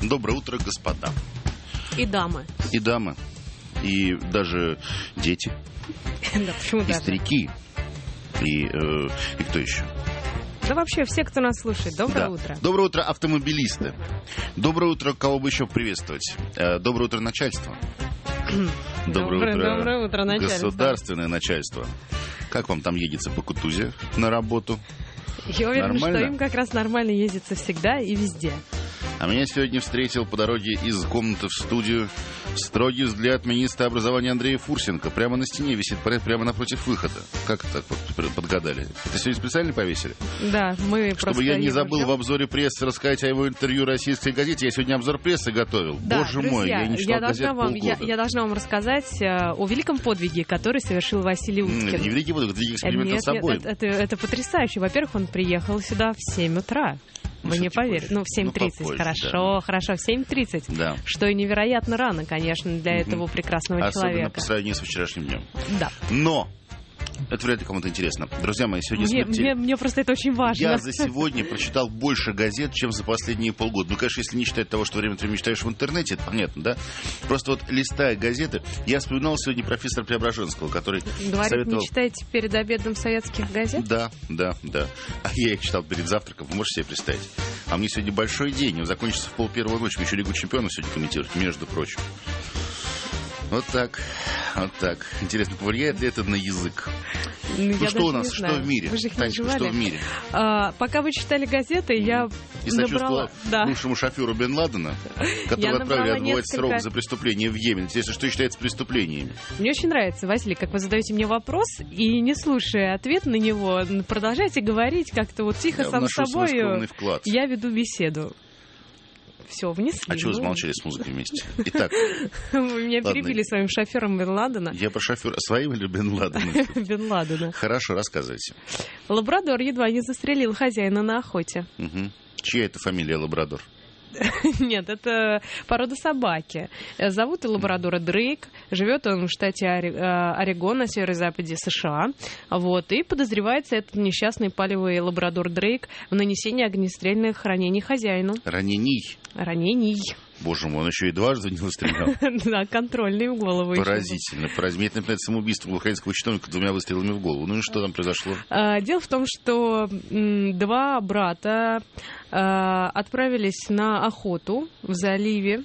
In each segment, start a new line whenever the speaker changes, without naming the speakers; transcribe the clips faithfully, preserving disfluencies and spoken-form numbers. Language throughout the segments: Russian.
Доброе утро, господа.
И дамы.
И дамы. И даже дети.
Да, почему
и
даже?
старики. И, э, и кто еще?
Да вообще все, кто нас слушает. Доброе
Да.
утро.
Доброе утро, автомобилисты. Доброе утро, кого бы еще приветствовать? Э, Доброе утро, начальство.
Доброе, доброе утро, начальство.
Государственное начальство. Как вам там едется по Кутузе на работу?
Я уверена,
Нормально?
что им как раз нормально ездится всегда и везде.
А меня сегодня встретил по дороге из комнаты в студию строгий взгляд министра образования Андрея Фурсенко. Прямо на стене висит, прямо напротив выхода. Как так вот подгадали? Это сегодня специально повесили?
Да, мы
Чтобы
просто
я не
его
забыл
ждем.
в обзоре прессы рассказать о его интервью российской газете. Я сегодня обзор прессы готовил.
Да,
Боже
друзья,
мой, я не читал
должна
газет
вам, я,
полгода.
я должна вам рассказать э, о великом подвиге, который совершил Василий
М,
Уткин.
Это не великий подвиг, это великий эксперимент
Нет,
над собой.
нет, это, это, это потрясающе. Во-первых, он приехал сюда в семь утра.
Ну,
Вы не
всё-таки
поверите.
позже.
Ну, в семь тридцать.
Ну, попозже,
хорошо, хорошо, в семь тридцать.
Да.
Что и невероятно рано, конечно, для этого прекрасного
Особенно
человека.
по сравнению с вчерашним днем.
Да.
Но! Это вряд ли кому-то интересно. Друзья мои, сегодня
Мне,
смертельно.
мне, мне просто это очень важно.
Я за сегодня прочитал больше газет, чем за последние полгода. Ну, конечно, если не считать того, что время от времени читаешь в интернете, это понятно, да? Просто вот листая газеты, я вспоминал сегодня профессора Преображенского, который
Говорит,
советовал...
не читаете перед обедом советских газет?
Да, да, да. А я их читал перед завтраком, вы можете себе представить? А мне сегодня большой день, он закончится в пол первого ночи. Мы еще Лигу чемпионов сегодня комментируют, между прочим. Вот так, вот так. Интересно, повлияет ли это на язык?
Ну,
Ну
я
что
даже
у нас,
не
что
знаю.
в мире?
Вы же их не
Танечка,
называли.
что в мире?
А, пока вы читали газеты, я
И
набрала...
сочувствовала
Да.
бывшему шоферу Бен Ладена,
Я
которого отправили
набрала
отбывать
несколько-
срок за преступление в Йемен. Интересно, что считается преступлениями?
Мне очень нравится, Василий, как вы задаете мне вопрос, и не слушая ответ на него, продолжайте говорить как-то вот тихо
Я
сам с
вношу свой
собой.
скромный вклад.
Я веду беседу. Все, внесли.
А чего вы
ну.
замолчали с музыкой вместе? Итак,
Вы меня
Ладно.
перебили своим шофером Бен Ладена.
я про шофера своим или Бен Ладена?
Бен Ладена.
Хорошо, рассказывайте.
Лабрадор едва не застрелил хозяина на охоте.
Мгм. Чья это фамилия Лабрадор?
Нет, это порода собаки. Зовут лабрадора Дрейк. Живет он в штате Ори- э, Орегон на северо-западе США. Вот. И подозревается этот несчастный палевый лабрадор Дрейк в нанесении огнестрельных ранений хозяину.
Ранений.
Ранений.
Bоже мой, он еще и дважды не стрелял.
Да, контрольный в голову. еще был.
Поразительно. Поразительно. Это, например, самоубийство украинского чиновника двумя выстрелами в голову. Ну и что там произошло?
А, Дело в том, что м, два брата а, отправились на охоту в заливе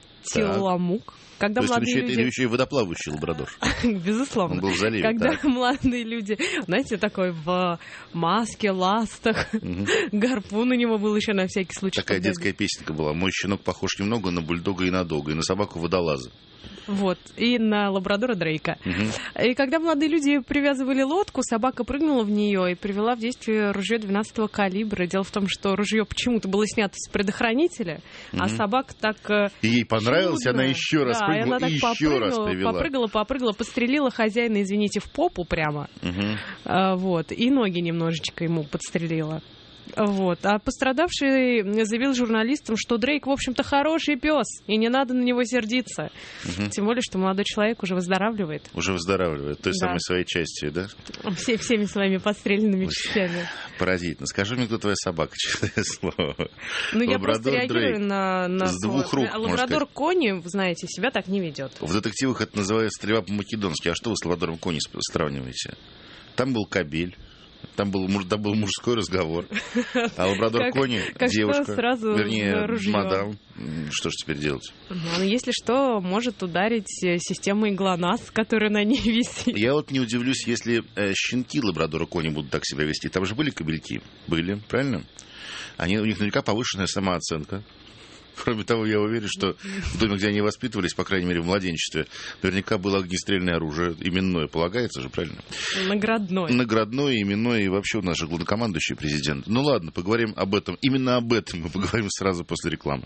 Тиламук. Когда
То есть он
молодые
еще, это
люди...
еще и водоплавающий лабрадор.
Безусловно.
Он был в заливе,
Когда
так.
молодые люди, знаете, такой в маске, ластах, гарпун у него был еще на всякий случай.
Такая
когда-
детская песенка была. Мой щенок похож немного на бульдога и на дога, и на собаку-водолаза.
Вот, и на лабрадора Дрейка.
Мгм.
И когда молодые люди привязывали лодку, собака прыгнула в нее и привела в действие ружье двенадцатого калибра. Дело в том, что ружье почему-то было снято с предохранителя, а собака так... э,
И ей понравилось,
чудно.
она еще раз
Да, и
прыгнула
она так
и еще раз
попрыгнула,
привела.
попрыгала, попрыгала, подстрелила хозяина, извините, в попу прямо.
Мгм.
А, вот, и ноги немножечко ему подстрелила. Вот. А пострадавший заявил журналистам, что Дрейк, в общем-то, хороший пес, и не надо на него сердиться.
Мгм.
Тем более, что молодой человек уже выздоравливает.
Уже выздоравливает, той
Да.
самой своей частью, да?
Все, всеми своими подстрелянными
Ой.
частями.
Поразительно. Скажи мне, кто твоя собака, честное слово.
Ну, я просто
Лабрадор
реагирую
Дрейк.
на... на
С двух рук,
а
можно
Лабрадор Кони, вы знаете, себя так не ведет.
В детективах это называется стрельба по-македонски. А что вы с Лабрадором Кони сп- сравниваете? Там был кабель. Там был, муж- там был мужской разговор. А Лабрадор
Как-
Кони,
как что
девушка,
сразу
вернее,
за ружье.
мадам. М, Что же теперь делать?
Ну, если что, может ударить э, система ГЛОНАСС, которая на ней висит.
Я вот не удивлюсь, если э, щенки Лабрадора Кони будут так себя вести. Там же были кабельки? Были, правильно? Они, у них наверняка повышенная самооценка. Кроме того, я уверен, что в доме, где они воспитывались, по крайней мере, в младенчестве, наверняка было огнестрельное оружие, именное, полагается же, правильно?
Наградной.
Наградное, именное, и вообще у нас же главнокомандующий президент. Ну ладно, поговорим об этом. Именно об этом мы поговорим сразу после рекламы.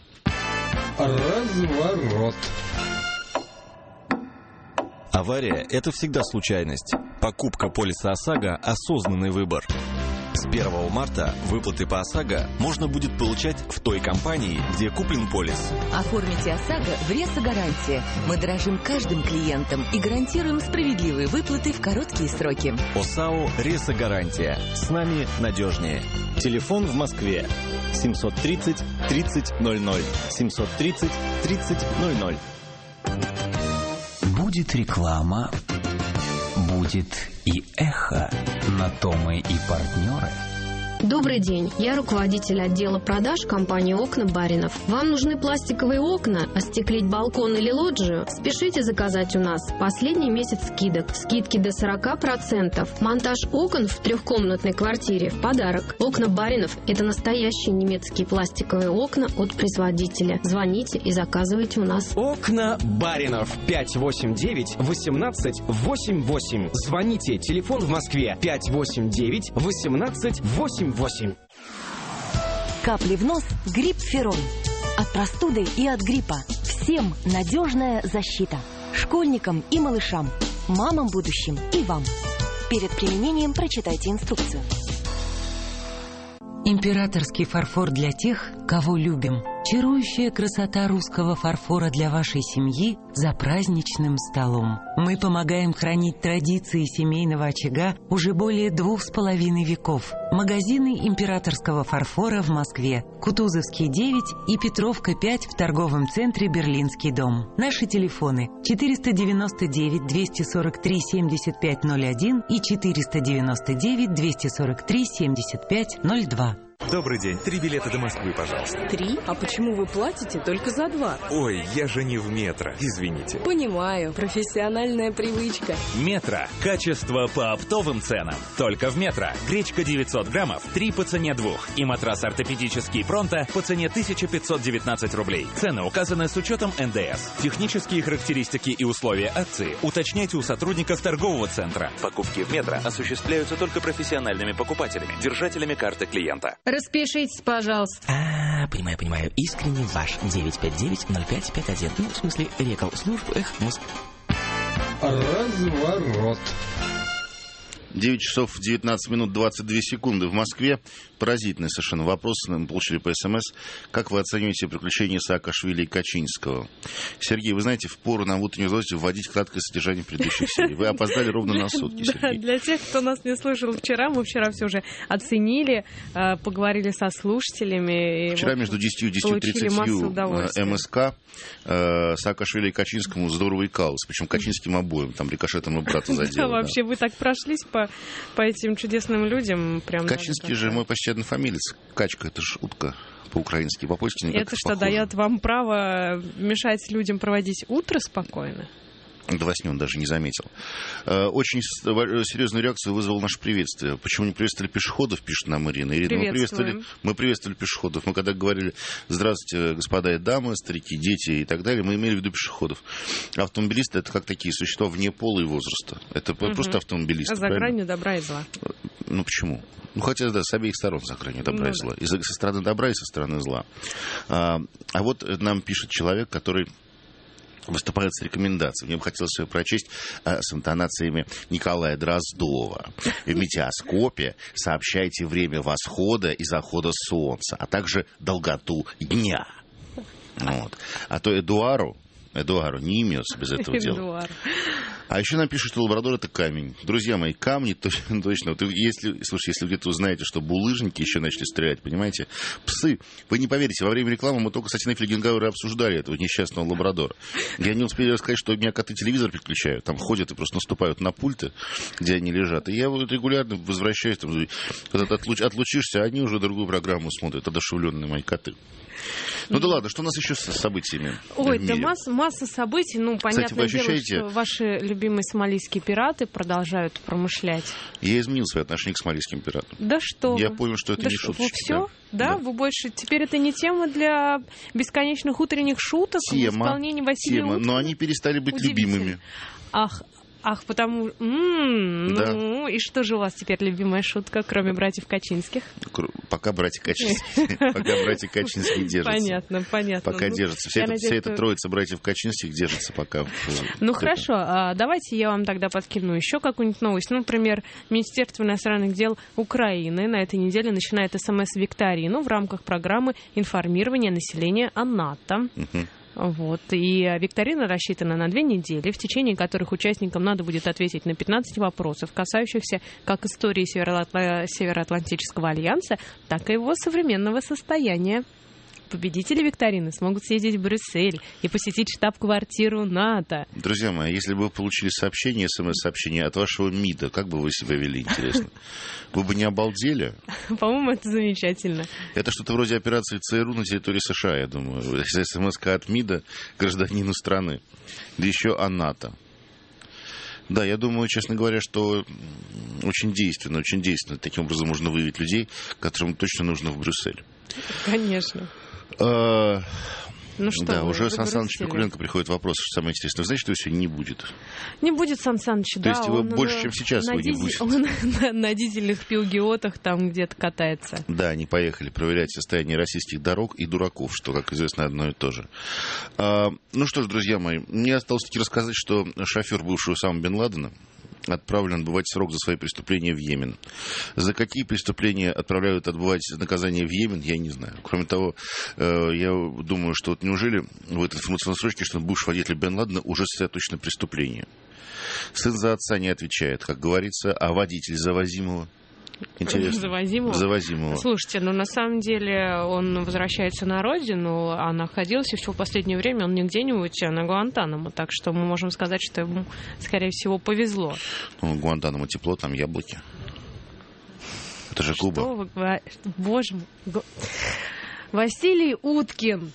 Разворот.
Авария – это всегда случайность. Покупка полиса ОСАГО – осознанный выбор.
С первого марта выплаты по ОСАГО можно будет получать в той компании, где куплен полис.
Оформите ОСАГО в Ресо-гарантия. Мы дорожим каждым клиентом и гарантируем справедливые выплаты в короткие сроки.
ОСАО «Ресо-гарантия». С нами надежнее.
Телефон в Москве семьсот тридцать тридцать ноль ноль. семьсот тридцать тридцать ноль ноль.
Будет реклама, будет и эхо. На то мы и партнеры.
Добрый день, я руководитель отдела продаж компании «Окна Баринов». Вам нужны пластиковые окна, остеклить балкон или лоджию? Спешите заказать у нас. Последний месяц скидок. Скидки до сорок процентов. Монтаж окон в трехкомнатной квартире в подарок. «Окна Баринов» – это настоящие немецкие пластиковые окна от производителя. Звоните и заказывайте у нас.
«Окна Баринов» пять восемь девять восемнадцать восемь восемь. Звоните. Телефон в Москве пять восемь девять восемнадцать восемь восемь.
Капли в нос, грипп Ферон. От простуды и от гриппа. Всем надежная защита. Школьникам и малышам, мамам будущим и вам. Перед применением прочитайте инструкцию.
Императорский фарфор для тех, кого любим. Чарующая красота русского фарфора для вашей семьи за праздничным столом. Мы помогаем хранить традиции семейного очага уже более двух с половиной веков. Магазины императорского фарфора в Москве. Кутузовский девять и Петровка пять в торговом центре «Берлинский дом». Наши телефоны четыреста девяносто девять двести сорок три семьдесят пять ноль один и четыреста девяносто девять двести сорок три семьдесят пять ноль два.
Добрый день. Три билета до Москвы, пожалуйста.
Три? А почему вы платите только за два?
Ой, я же не в метро. Извините.
Понимаю. Профессиональная привычка.
Метро. Качество по оптовым ценам. Только в Метро. Гречка девятьсот граммов, три по цене двух. И матрас ортопедический Пронто по цене тысяча пятьсот девятнадцать рублей. Цены указаны с учетом эн дэ эс. Технические характеристики и условия акции уточняйте у сотрудников торгового центра. Покупки в Метро осуществляются только профессиональными покупателями, держателями карты клиента.
Распишитесь, пожалуйста.
А, понимаю, понимаю. Искренне ваш. девять пять девять ноль пять пять один. Ну, в смысле, рекал служб. Эх, мозг.
Разворот. девять часов девятнадцать минут двадцать две секунды в Москве. Поразительный совершенно вопрос. Мы получили по СМС. Как вы оцениваете приключения Саакашвили и Качинского? Сергей, вы знаете, впору на утренней звезде вводить краткое содержание предыдущих серий. Вы опоздали ровно на сутки, Сергей.
Для тех, кто нас не слышал вчера, мы вчера все уже оценили, поговорили со слушателями.
Вчера между десятью и десятью тридцатью эм эс ка Саакашвили и Качинскому здорово икалось. Причем Качинским обоим. Там рикошетом и брата задело.
Вообще, вы так прошлись по по этим чудесным людям. Прям
Качинский же мой почти однофамилец. Качка — это же утка по-украински, по-польски никак.
Это что, дает вам право мешать людям проводить утро спокойно?
Да во сне он даже не заметил. Очень серьезную реакцию вызвало наше приветствие. Почему не приветствовали пешеходов, пишет нам Ирина. Ирина, мы приветствовали, мы приветствовали пешеходов. Мы когда говорили «Здравствуйте, господа и дамы, старики, дети» и так далее, мы имели в виду пешеходов. Автомобилисты — это как такие существа вне пола и возраста. Это угу. просто автомобилисты.
А за гранью добра и зла.
Ну почему? Ну, хотя, да, с обеих сторон за гранью добра ну, и зла. Да. И со стороны добра, и со стороны зла. А, а вот нам пишет человек, который выступает с рекомендацией. Мне бы хотелось ее прочесть э, с интонациями Николая Дроздова. В метеоскопе сообщайте время восхода и захода солнца, а также долготу дня. Вот. А то Эдуару, Эдуару не имется без этого дела. А еще нам пишут, что лабрадор — это камень. Друзья мои, камни точно. точно. Вот если, слушай, если где-то узнаете, что булыжники еще начали стрелять, понимаете? Псы. Вы не поверите, во время рекламы мы только с Атиной Фельгенгауэр обсуждали этого несчастного лабрадора. Я не успел рассказать, что у меня коты телевизор переключают. Там ходят и просто наступают на пульты, где они лежат. И я вот регулярно возвращаюсь, там, когда ты отлуч, отлучишься, а они уже другую программу смотрят. Одушевленные мои коты. Ну да ладно, что у нас еще с событиями?
Ой, да масса, масса событий. Ну, понятное
Кстати, вы ощущаете...
дело, что ваши любимые сомалийские пираты продолжают промышлять.
Я изменил свое отношение к сомалийским пиратам.
Да что
Я
вы.
понял, что это
да
не
что,
шуточки.
Все? Да? да? Вы больше... Теперь это не тема для бесконечных утренних шуток
тема,
в исполнении Василия
тема.
Уткина?
Но они перестали быть любимыми.
Ах, Ах, потому... М-м,
Да.
Ну, и что же у вас теперь любимая шутка, кроме братьев Качинских?
Пока братья Качинские, пока братья Качинские держатся.
Понятно, понятно.
Пока
Ну,
держатся. Вся
я
эта,
надеюсь,
вся эта
что-
троица братьев Качинских держится пока. в-
Ну
в-
хорошо, а давайте я вам тогда подкину еще какую-нибудь новость. Ну, например, Министерство иностранных дел Украины на этой неделе начинает СМС-викторину в рамках программы информирования населения о НАТО.
Мгм.
Вот. И викторина рассчитана на две недели, в течение которых участникам надо будет ответить на пятнадцать вопросов, касающихся как истории Североатла- Североатлантического альянса, так и его современного состояния. Победители викторины смогут съездить в Брюссель и посетить штаб-квартиру НАТО.
Друзья мои, если бы вы получили сообщение, смс-сообщение от вашего МИДа, как бы вы себя вели, интересно? Вы бы не обалдели?
По-моему, это замечательно.
Это что-то вроде операции ЦРУ на территории США, я думаю. СМС-ка от МИДа гражданину страны. Да еще о НАТО. Да, я думаю, честно говоря, что очень действенно, очень действенно. Таким образом можно выявить людей, которым точно нужно в Брюссель.
Конечно.
А,
Ну что
да,
вы,
уже
вы
Сан Саныч
Брюсселе.
Пикуленко приходит вопрос, что самое интересное. Вы знаете, что его сегодня не будет?
Не будет Сан Саныч,
То
да.
есть его
он
больше,
на-
чем сейчас
на
его не
дизе-
будет?
Он на, на дизельных пилгиотах там где-то катается.
Да, они поехали проверять состояние российских дорог и дураков, что, как известно, одно и то же. А, ну что ж, друзья мои, мне осталось таки рассказать, что шофер бывшего Усама бен Ладена отправлен отбывать срок за свои преступления в Йемен. За какие преступления отправляют отбывать наказание в Йемен, я не знаю. Кроме того, э, я думаю, что вот неужели в этой информационной строчке, что бывший водитель бен Ладена уже сосредоточено преступление? Сын за отца не отвечает, как говорится, а водитель Завозимого? Интересно.
Завозимого?
Завозимого.
Слушайте, ну на самом деле он возвращается на родину, а находился все в последнее время он не где-нибудь, а на Гуантанамо. Так что мы можем сказать, что ему, скорее всего, повезло.
Ну, Гуантанамо тепло, там яблоки. Это же Куба.
Что вы говорите? Боже мой. Го- Василий Уткин.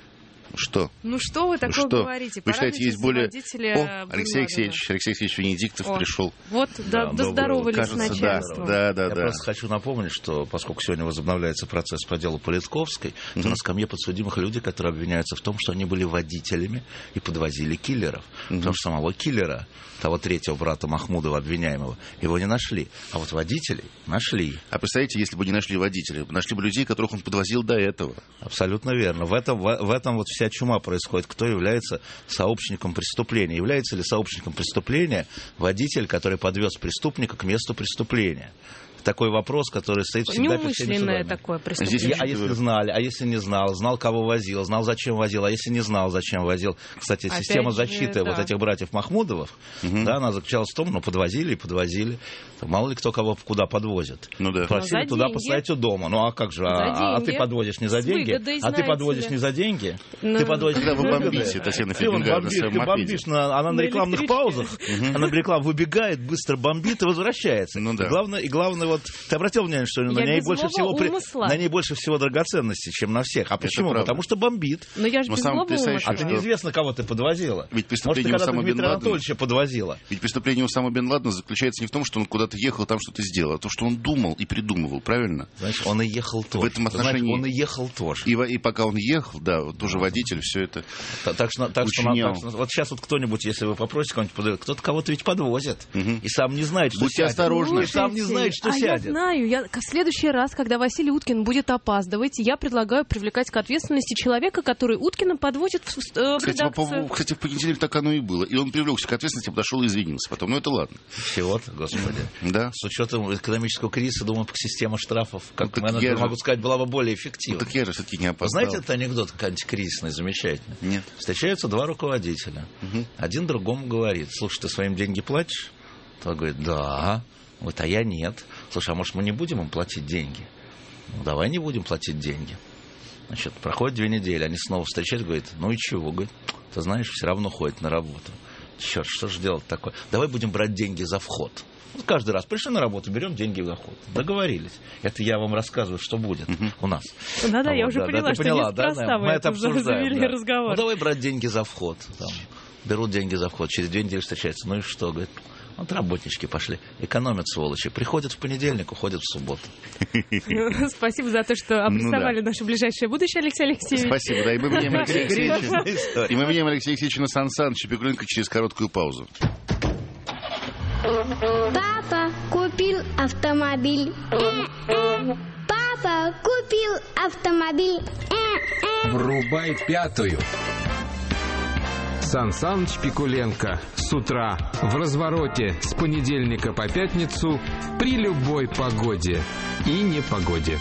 Что?
Ну что вы такое
Что?
говорите?
Вы считаете, есть более...
Водителя
О, Алексей Алексеевич, Алексей Алексеевич Венедиктов
О,
пришел.
Вот, да,
Да,
доздоровались с
Кажется,
начальством.
да, да,
Я
да.
просто хочу напомнить, что поскольку сегодня возобновляется процесс по делу Политковской,
Мгм.
то на скамье подсудимых люди, которые обвиняются в том, что они были водителями и подвозили киллеров.
Мгм.
Потому что самого киллера, того третьего брата Махмудова, обвиняемого, его не нашли. А вот водителей нашли.
А представляете, если бы не нашли водителя, нашли бы людей, которых он подвозил до этого.
Абсолютно верно. В этом, в, в этом вот вся чума происходит. Кто является сообщником преступления? Является ли сообщником преступления водитель, который подвез преступника к месту преступления? Такой вопрос, который стоит всегда перед всеми
Неумышленное
судами.
такое преступление.
А если знали, а если не знал, знал, кого возил, знал, зачем возил, а если не знал, зачем возил. Кстати,
Опять
система
же,
защиты
да.
вот этих братьев Махмудовых,
Мгм.
да, она заключалась в том, ну, подвозили и подвозили. Мало ли кто кого куда подвозит.
Ну да.
Просили
Но за
туда
деньги.
поставить у дома. Ну а как же?
За
А, а ты
деньги.
подвозишь не за
С
деньги?
выгодой,
А ты
знаете
подвозишь
ли.
не за деньги?
Ну,
Ты подвозишь
Когда
не
вы
за выгодой.
бомбите, Татьяна
Ты вон
Фельдман, на
бомбишь,
своем
ты
мопеде.
бомбишь, на, она на
На
рекламных
электричке.
паузах, она на рекламу выбегает, быстро бомбит и возвращается.
Ну да.
И главное, и главное, вот ты обратил внимание, что на
Я
ней
без
больше
злого
всего при-
умысла.
на ней больше всего драгоценностей, чем на всех. А почему?
правда.
Потому что бомбит.
Но я же
Но
без
самое
злого
потрясающее,
А
умысла.
ты
что-
неизвестно, кого ты подвозила.
Ведь
Может, ты
преступление
когда-то
Усама бен
Дмитрия
Ладена...
Анатольевича подвозила.
Ведь преступление Усама бен Ладена заключается не в том, что он куда-то ехал, там что-то сделал, а то, что он думал и придумывал, правильно?
Знаешь, он и ехал тоже.
В этом
Ты знаешь,
отношении-
он и ехал тоже.
И, во- и пока он ехал, да, вот тоже водитель, все это...
Та- Так что, так что,
Учинял.
так что вот сейчас вот кто-нибудь, если вы попросите кого-нибудь подвозить, кто-то кого-то ведь подвозит.
Мгм.
И сам не знает, что
Будьте
сядет.
осторожны.
И сам не знает, что
а
сядет.
я знаю, я в следующий раз, когда Василий Уткин будет опаздывать, я предлагаю привлекать к ответственности человека, который Уткина подводит в, э, в
Кстати, по
редакцию.
поводу- кстати, в понедельник так оно и было. И он привлекся к ответственности, подошел и извинился потом. Ну, это ладно.
Всего-то, господи.
Да.
С учетом экономического кризиса, думаю, система штрафов, как
Ну, так
менеджер,
я же-
могу сказать, была бы более
Ну,
эффективна.
так я же все-таки не
Вы
опоздал.
знаете этот анекдот антикризисный, замечательный?
Нет.
Встречаются два руководителя.
Мгм.
Один другому говорит: слушай, ты своим деньги платишь? Тот говорит: да. Вот, а я нет. Слушай, а может мы не будем им платить деньги? Ну, давай не будем платить деньги. Значит, проходит две недели, они снова встречаются, говорит: ну и чего? Говорит: ты знаешь, все равно ходит на работу. Черт, что же делать такое? Давай будем брать деньги за вход. Вот каждый раз пришли на работу, берем деньги за вход. Договорились. Это я вам рассказываю, что будет у нас.
Да-да, я
Вот,
уже
да,
поняла,
да, ты
что
поняла,
неспроста
да, да,
вы
мы
это
это обсуждаем,
завели
да.
разговор.
Ну, давай брать деньги за вход. Там. Берут деньги за вход, через две недели встречаются. Ну и что? Говорит: вот работнички пошли, экономят, сволочи. Приходят в понедельник, уходят в субботу.
Спасибо за то, что обрисовали
Ну да.
наше ближайшее будущее, Алексей Алексеевич.
Спасибо, да, и мы меняем Алексея
Интересная
Алексеевича.
история.
И мы меняем Алексея Алексеевича на Сан Саныча Пикуленко через короткую паузу.
Папа купил автомобиль. Папа купил автомобиль.
Врубай пятую. Сан Саныч Пикуленко с утра в развороте с понедельника по пятницу при любой погоде и непогоде.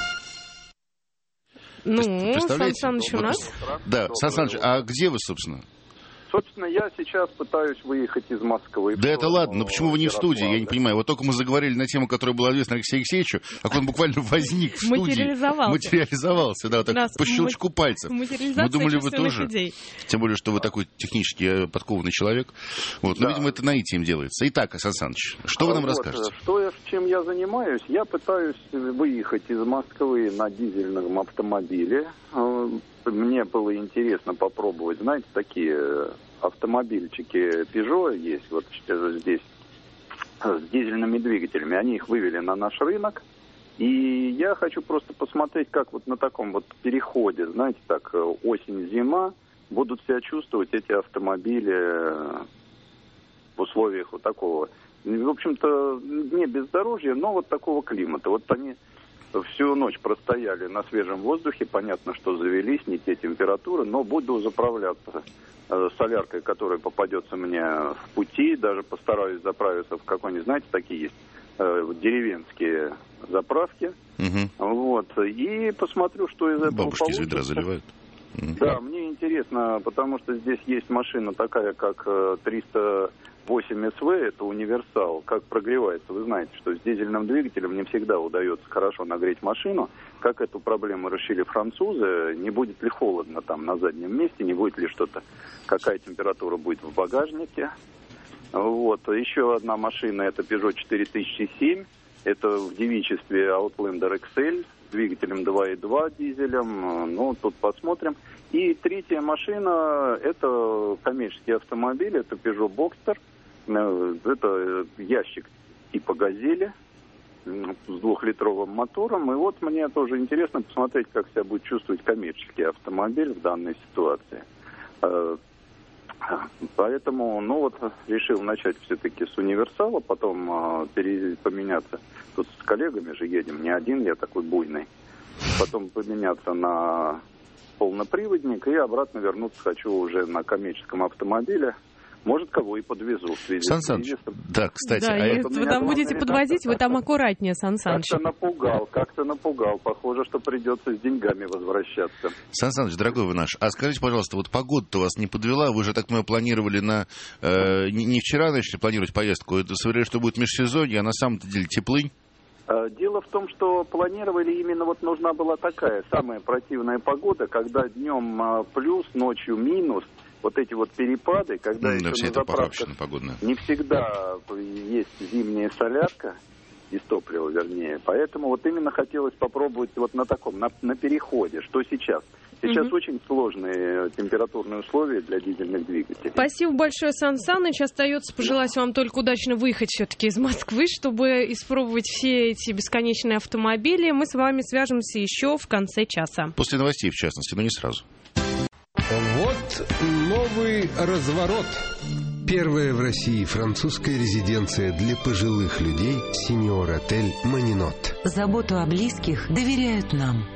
Ну, Сан Саныч у нас.
Да, Сан Саныч, а где вы, собственно?
Собственно, я сейчас пытаюсь выехать из Москвы.
Да это ладно, но почему вы не в студии? Я не понимаю. Вот только мы заговорили на тему, которая была известна Алексею Алексеевичу, а он буквально возник в студии.
Материализовался.
Материализовался, да, вот так по щелчку пальцев. Мы думали, вы тоже.
Людей.
Тем более, что вы такой технически подкованный человек. Вот, но, да. Видимо, это наитием делается. Итак, Сан Саныч, что вы нам вот, расскажете?
Что я, чем я занимаюсь? Я пытаюсь выехать из Москвы на дизельном автомобиле. Мне было интересно попробовать, знаете, такие автомобильчики Peugeot есть вот здесь с дизельными двигателями. Они их вывели на наш рынок. И я хочу просто посмотреть, как вот на таком вот переходе, знаете, так, осень-зима, будут себя чувствовать эти автомобили в условиях вот такого, в общем-то, не бездорожья, но вот такого климата. Вот они всю ночь простояли на свежем воздухе, понятно, что завелись, не те температуры, но буду заправляться э, соляркой, которая попадется мне в пути, даже постараюсь заправиться в какой-нибудь, знаете, такие есть э, деревенские заправки, угу. Вот, и посмотрю, что из этого
бабушки
получится.
Из ведра заливают.
Да, мне интересно, потому что здесь есть машина такая, как триста восемь эс вэ, это универсал, как прогревается. Вы знаете, что с дизельным двигателем не всегда удается хорошо нагреть машину. Как эту проблему решили французы, не будет ли холодно там на заднем месте, не будет ли что-то, какая температура будет в багажнике. Вот. Еще одна машина, это Peugeot четыре тысячи семь, это в девичестве Outlander икс эль, двигателем два и два дизелем, ну, тут посмотрим. И третья машина, это коммерческий автомобиль, это Peugeot Boxster, это ящик типа «Газели» с двухлитровым мотором. И вот мне тоже интересно посмотреть, как себя будет чувствовать коммерческий автомобиль в данной ситуации. Поэтому, ну вот, решил начать все-таки с универсала, потом пере- поменяться. Тут с коллегами же едем, не один я такой буйный. Потом поменяться на полноприводник и обратно вернуться хочу уже на коммерческом автомобиле. Может, кого и подвезу.
Сан Саныч, да, кстати.
Да,
а
если вы там будете подвозить, вы там аккуратнее, Сан Саныч.
Как-то напугал, как-то напугал. Похоже, что придется с деньгами возвращаться.
Сан Саныч, дорогой вы наш, а скажите, пожалуйста, вот погода-то вас не подвела? Вы же, так мы планировали на... Э, не, не вчера начали планировать поездку, это говорили, что будет межсезонье, а на самом-то деле теплынь.
Дело в том, что планировали именно вот нужна была такая самая противная погода, когда днем плюс, ночью минус. Вот эти вот перепады, когда
да,
еще на заправках не всегда есть зимняя солярка из топлива, вернее. Поэтому вот именно хотелось попробовать вот на таком, на, на переходе, что сейчас. Сейчас угу. очень сложные температурные условия для дизельных двигателей.
Спасибо большое, Сан Саныч. Остается пожелать вам только удачно выехать все-таки из Москвы, чтобы испробовать все эти бесконечные автомобили. Мы с вами свяжемся еще в конце часа.
После новостей, в частности, но не сразу.
Вот новый разворот. Первая в России французская резиденция для пожилых людей «Сеньор-отель Манинот».
Заботу о близких доверяют нам.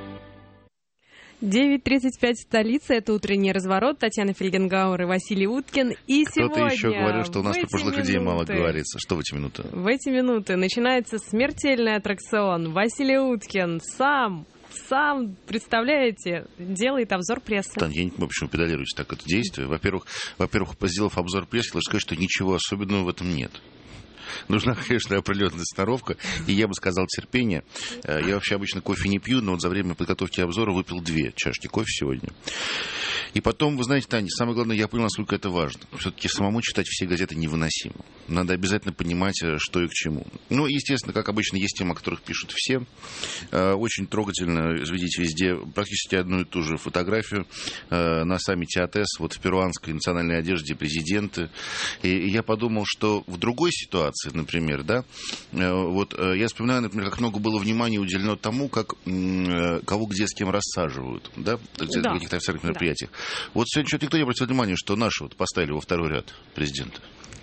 девять тридцать пять столица. Это утренний разворот. Татьяна Фельгенгауэр и Василий Уткин. И
Кто-то
сегодня
еще говорил, что у нас про пожилых
минуты,
людей мало говорится. Что в эти минуты?
В эти минуты начинается смертельный аттракцион. Василий Уткин сам, сам, представляете, делает обзор прессы.
Да, я не понимаю, почему педалируете так это действие. Во-первых, во-первых, сделав обзор прессы, хочу сказать, что ничего особенного в этом нет. Нужна, конечно, определенная сноровка, и я бы сказал терпение. Я вообще обычно кофе не пью, но вот за время подготовки обзора выпил две чашки кофе сегодня. И потом, вы знаете, Таня, самое главное, я понял, насколько это важно. Все-таки самому читать все газеты невыносимо. Надо обязательно понимать, что и к чему. Ну, естественно, как обычно, есть темы, о которых пишут все. Очень трогательно видеть везде практически одну и ту же фотографию на саммите АТЭС, вот в перуанской национальной одежде президенты. И я подумал, что в другой ситуации, например, да, вот я вспоминаю, например, как много было внимания уделено тому, как кого где с кем рассаживают, да, где, да. в каких-то официальных да. мероприятиях. Вот сегодня что-то никто не обратил внимания, что наши вот поставили во второй ряд президента.
Да, да, да.
Вот сегодня что-то никто не обратил внимания, что наши вот поставили во второй ряд президента. Вот сегодня что-то никто не обратил внимания, что наши вот поставили во второй ряд президента. Вот сегодня что-то никто не обратил внимания, что наши вот поставили во второй ряд президента.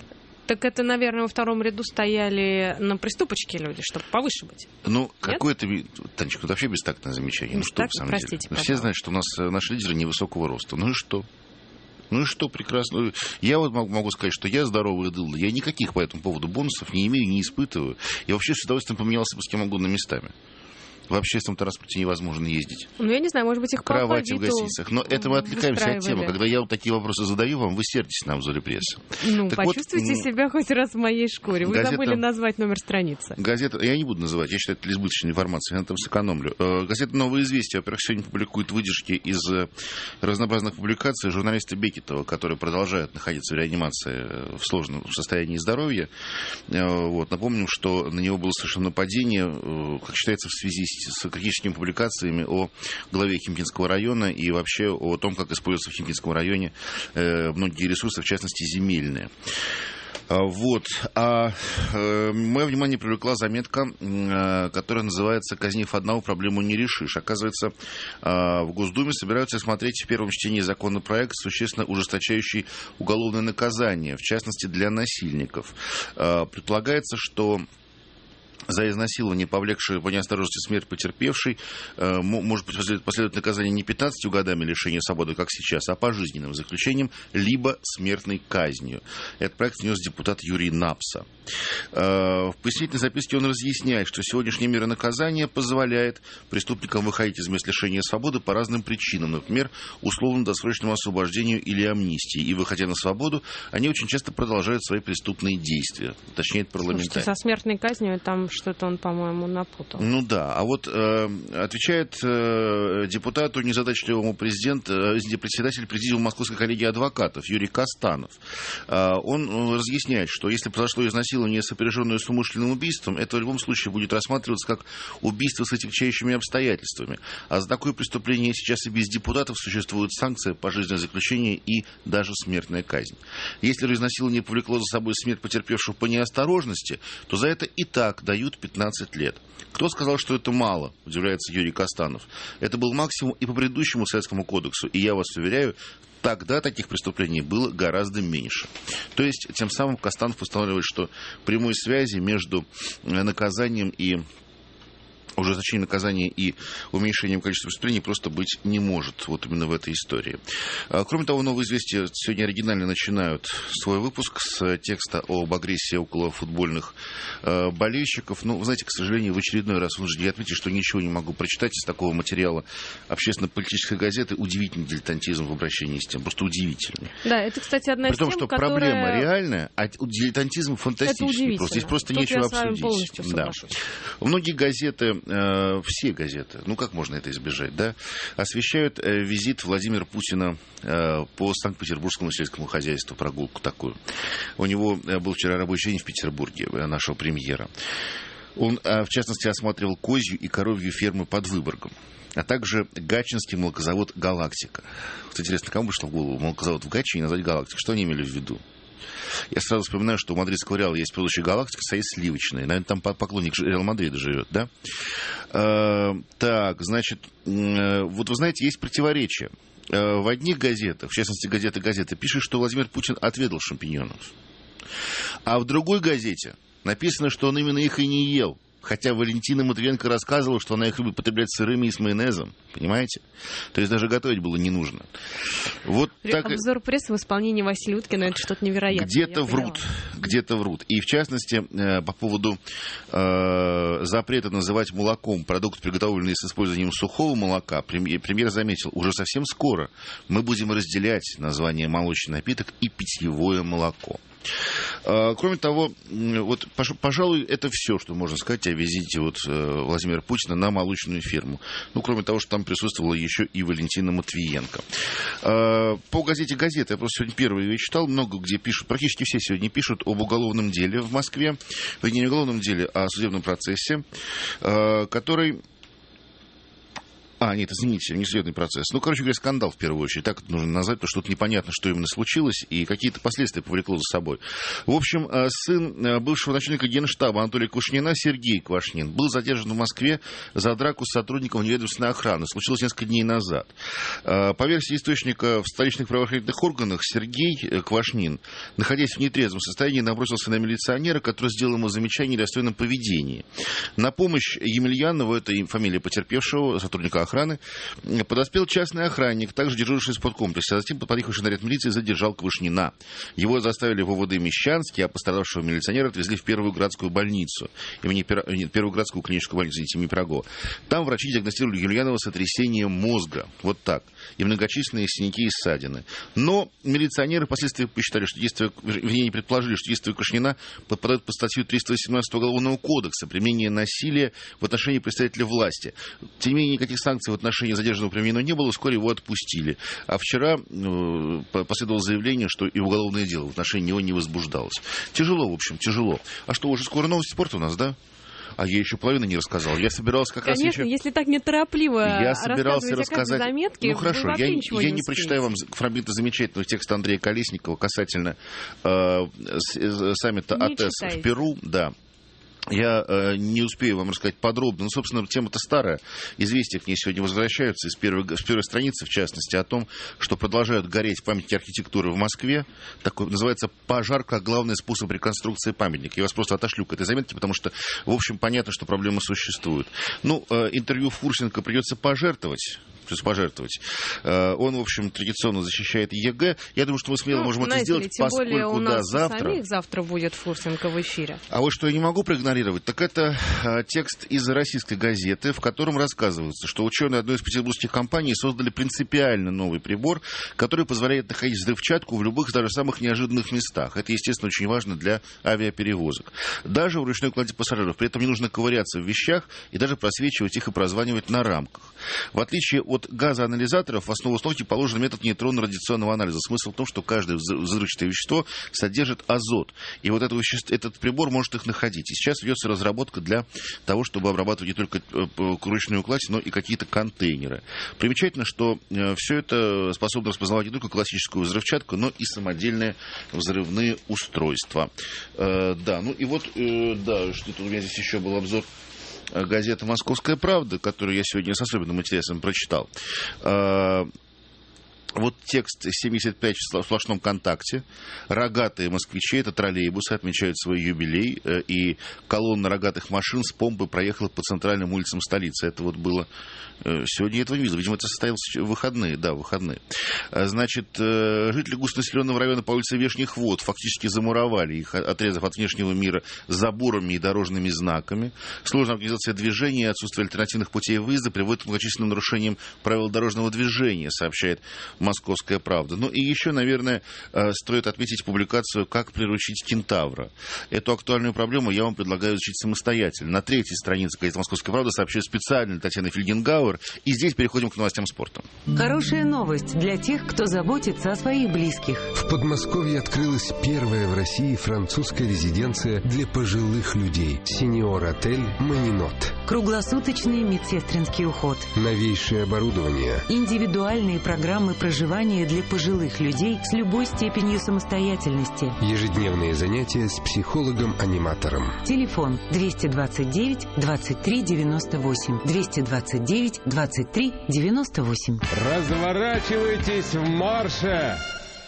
Так это, наверное, во втором ряду стояли на приступочке люди, чтобы повыше быть.
Ну, какое-то... Танечка, это вообще бестактное замечание. Ну, что, в самом
простите,
деле? Все знают, что у нас наши лидеры невысокого роста. Ну и что? Ну и что, прекрасно. Я вот могу сказать, что я здоровый дылда. Я никаких по этому поводу бонусов не имею, не испытываю. Я вообще с удовольствием поменялся бы с кем угодно местами. В общественном транспорте невозможно ездить.
Ну, я не знаю, может быть, их по
кровати в
алфавиту
гостиницах. Но это мы отвлекаемся от темы. Когда я вот такие вопросы задаю вам, вы сердитесь на обзоре прессы.
Ну,
так
почувствуйте
вот,
себя хоть раз в моей шкуре. Вы
газета,
забыли назвать номер страницы.
Газета, я не буду называть, я считаю, это избыточная информация, я на этом сэкономлю. Газета «Новое известие», во-первых, сегодня публикует выдержки из разнообразных публикаций журналиста Бекетова, который продолжает находиться в реанимации в сложном состоянии здоровья. Вот. Напомним, что на него было совершено нападение, как считается, в связи с критическими публикациями о главе Химкинского района и вообще о том, как используются в Химкинском районе э, многие ресурсы, в частности, земельные. Вот. А э, мое внимание привлекла заметка, э, которая называется «Казнив одного, проблему не решишь». Оказывается, э, в Госдуме собираются рассмотреть в первом чтении законопроект, существенно ужесточающий уголовное наказание, в частности, для насильников. Э, предполагается, что за изнасилование, повлекшее по неосторожности смерть потерпевшей, э, может последовать наказание не пятнадцатью годами лишения свободы, как сейчас, а пожизненным заключением, либо смертной казнью. Этот проект внес депутат Юрий Напса. Э, в пояснительной записке он разъясняет, что сегодняшняя мера наказания позволяет преступникам выходить из мест лишения свободы по разным причинам, например, условно-досрочному освобождению или амнистии. И, выходя на свободу, они очень часто продолжают свои преступные действия, уточняет парламентарий.
Слушайте, со смертной казнью там что-то он, по-моему, напутал.
Ну да, а вот э, отвечает э, депутату незадачливому президент, э, председатель президиума Московской коллегии адвокатов Юрий Костанов. Э, он разъясняет, что если произошло изнасилование, сопряженное с умышленным убийством, это в любом случае будет рассматриваться как убийство с отягчающими обстоятельствами. А за такое преступление сейчас и без депутатов существует санкция, пожизненное заключение и даже смертная казнь. Если изнасилование повлекло за собой смерть потерпевшего по неосторожности, то за это и так дают пятнадцать лет. Кто сказал, что это мало, удивляется Юрий Костанов. Это был максимум и по предыдущему Советскому кодексу, и я вас уверяю, тогда таких преступлений было гораздо меньше. То есть, тем самым Костанов устанавливает, что прямой связи между наказанием и ужесточение наказания и уменьшением количества преступлений просто быть не может. Вот именно в этой истории. Кроме того, «Новое известие» сегодня оригинально начинают свой выпуск с текста об агрессии около футбольных э, болельщиков. Но, вы знаете, к сожалению, в очередной раз вынужден отметить, что ничего не могу прочитать из такого материала общественно-политической газеты. Удивительный дилетантизм в обращении с тем. Просто удивительный.
Да, это, кстати, одна
из
тем,
При том, что
которая...
проблема реальная, а дилетантизм фантастический. Просто. Здесь просто
Тут
нечего
я с вами
обсудить.
полностью
Да. Многие газеты, э, все газеты, ну как можно это избежать, да, освещают э, визит Владимира Путина э, по Санкт-Петербургскому сельскому хозяйству, прогулку такую. У него э, был вчера рабочий день в Петербурге, э, нашего премьера. Он, э, в частности, осматривал козью и коровью фермы под Выборгом, а также гатчинский молокозавод «Галактика». Вот интересно, кому пришло в голову молокозавод в Гатчине назвать «Галактика»? Что они имели в виду? Я сразу вспоминаю, что у мадридского Реала есть предыдущая «Галактика», стоит сливочная. Наверное, там поклонник Реала Мадрида живет, да? Э, так, значит, э, вот вы знаете, есть противоречия. Э, в одних газетах, в частности, газета «Газета», пишет, что Владимир Путин отведал шампиньонов. А в другой газете написано, что он именно их и не ел. Хотя Валентина Матвиенко рассказывала, что она их любит потреблять сырыми и с майонезом. Понимаете? То есть даже готовить было не нужно. Вот так...
Обзор прессы в исполнении Василия Уткина — это что-то невероятное.
Где-то врут. Где-то врут. И в частности, по поводу э, запрета называть молоком продукт, приготовленный с использованием сухого молока, премьер заметил, уже совсем скоро мы будем разделять название молочный напиток и питьевое молоко. Кроме того, вот, пожалуй, это все, что можно сказать о визите вот Владимира Путина на молочную ферму. Ну, кроме того, что там присутствовала еще и Валентина Матвиенко. По газете «Газета», я просто сегодня первый ее читал, много где пишут, практически все сегодня пишут об уголовном деле в Москве, не уголовном деле, а о судебном процессе, который... А, нет, извините, несъедный процесс. Ну, короче говоря, скандал в первую очередь. Так это нужно назвать, потому что тут непонятно, что именно случилось, и какие-то последствия повлекло за собой. В общем, сын бывшего начальника Генштаба Анатолия Квашнина, Сергей Квашнин, был задержан в Москве за драку с сотрудником неведомственной охраны. Случилось несколько дней назад. По версии источника в столичных правоохранительных органах, Сергей Квашнин, находясь в нетрезвом состоянии, набросился на милиционера, который сделал ему замечание о недостойном поведении. На помощь Емельянову, это фамилия потерпевшего, сотрудника охраны, подоспел частный охранник, также дежуривший из подкомплекса, а затем подъехавший наряд милиции задержал Квашнина. Его заставили в ОВД Мещанский, а пострадавшего милиционера отвезли в Первую городскую больницу, имени Пира... Первую городскую клиническую больницу имени Пирогова. Там врачи диагностировали Емельянова сотрясение мозга, вот так, и многочисленные синяки и ссадины. Но милиционеры впоследствии посчитали, что действия, вернее, не предположили, что действия Квашнина подпадают по статью триста восемнадцать Уголовного кодекса «Применение насилия в отношении представителя власти». Тем не менее, никаких санкций в отношении задержанного применено не было, вскоре его отпустили. А вчера э, последовало заявление, что и уголовное дело в отношении него не возбуждалось. Тяжело, в общем, тяжело. А что, уже скоро новости спорта у нас, да? А я еще половину не рассказал. Я собирался как
Конечно,
раз еще...
если так неторопливо
я собирался рассказать...
заметки,
ну хорошо, я,
я
не,
не
прочитаю вам фрагменты замечательного текста Андрея Колесникова касательно э, саммита
Не
АТЭС
читайте.
в Перу. Да. Я э, не успею вам рассказать подробно. Ну, собственно, тема-то старая. Известия к ней сегодня возвращаются. Из первой, с первой страницы, в частности, о том, что продолжают гореть памятники архитектуры в Москве. Такой называется «Пожар как главный способ реконструкции памятника». Я вас просто отошлю к этой заметке, потому что, в общем, понятно, что проблемы существуют. Ну, э, интервью Фурсенко придется пожертвовать. пожертвовать. Он, в общем, традиционно защищает ЕГЭ. Я думаю, что мы смело
ну,
можем
знаете
это сделать,
ли, тем
поскольку
более у нас
да, завтра...
самих завтра будет Фурсенко в эфире.
А вот что я не могу проигнорировать, так это а, текст из российской газеты, в котором рассказывается, что ученые одной из петербургских компаний создали принципиально новый прибор, который позволяет находить взрывчатку в любых, даже самых неожиданных местах. Это, естественно, очень важно для авиаперевозок. Даже в ручной клади пассажиров. При этом не нужно ковыряться в вещах и даже просвечивать их и прозванивать на рамках. В отличие от газоанализаторов, в основу установки положен метод нейтронно-радиационного анализа. Смысл в том, что каждое взрывчатое вещество содержит азот. И вот это вещество, этот прибор может их находить. И сейчас ведется разработка для того, чтобы обрабатывать не только ручную кладь, но и какие-то контейнеры. Примечательно, что все это способно распознавать не только классическую взрывчатку, но и самодельные взрывные устройства. Да, ну и вот, да, что-то у меня здесь еще был обзор газеты «Московская правда», которую я сегодня с особенным интересом прочитал. Вот текст семьдесят пять в сплошном контакте. Рогатые москвичи, это троллейбусы, отмечают свой юбилей. И колонна рогатых машин с помпой проехала по центральным улицам столицы. Это вот было... Сегодня я этого не видел. Видимо, это состоялось в выходные. Да, в выходные. Значит, жители густонаселенного района по улице Вешних Вод фактически замуровали их, отрезав от внешнего мира заборами и дорожными знаками. Сложная организация движения и отсутствие альтернативных путей выезда приводит к многочисленным нарушениям правил дорожного движения, сообщает «Московская правда». Ну и еще, наверное, стоит отметить публикацию «Как приручить кентавра». Эту актуальную проблему я вам предлагаю изучить самостоятельно. На третьей странице газеты «Московская правда» сообщает специально Татьяна Фельгенгауэр. И здесь переходим к новостям спорта.
Хорошая новость для тех, кто заботится о своих близких.
В Подмосковье открылась первая в России французская резиденция для пожилых людей. Сеньор-отель «Манинот».
Круглосуточный медсестринский уход.
Новейшее оборудование.
Индивидуальные программы проживания для пожилых людей с любой степенью самостоятельности.
Ежедневные занятия с психологом-аниматором.
Телефон двести двадцать девять двадцать три девяносто восемь. двести двадцать девять двадцать три девяносто восемь.
Разворачивайтесь в марше!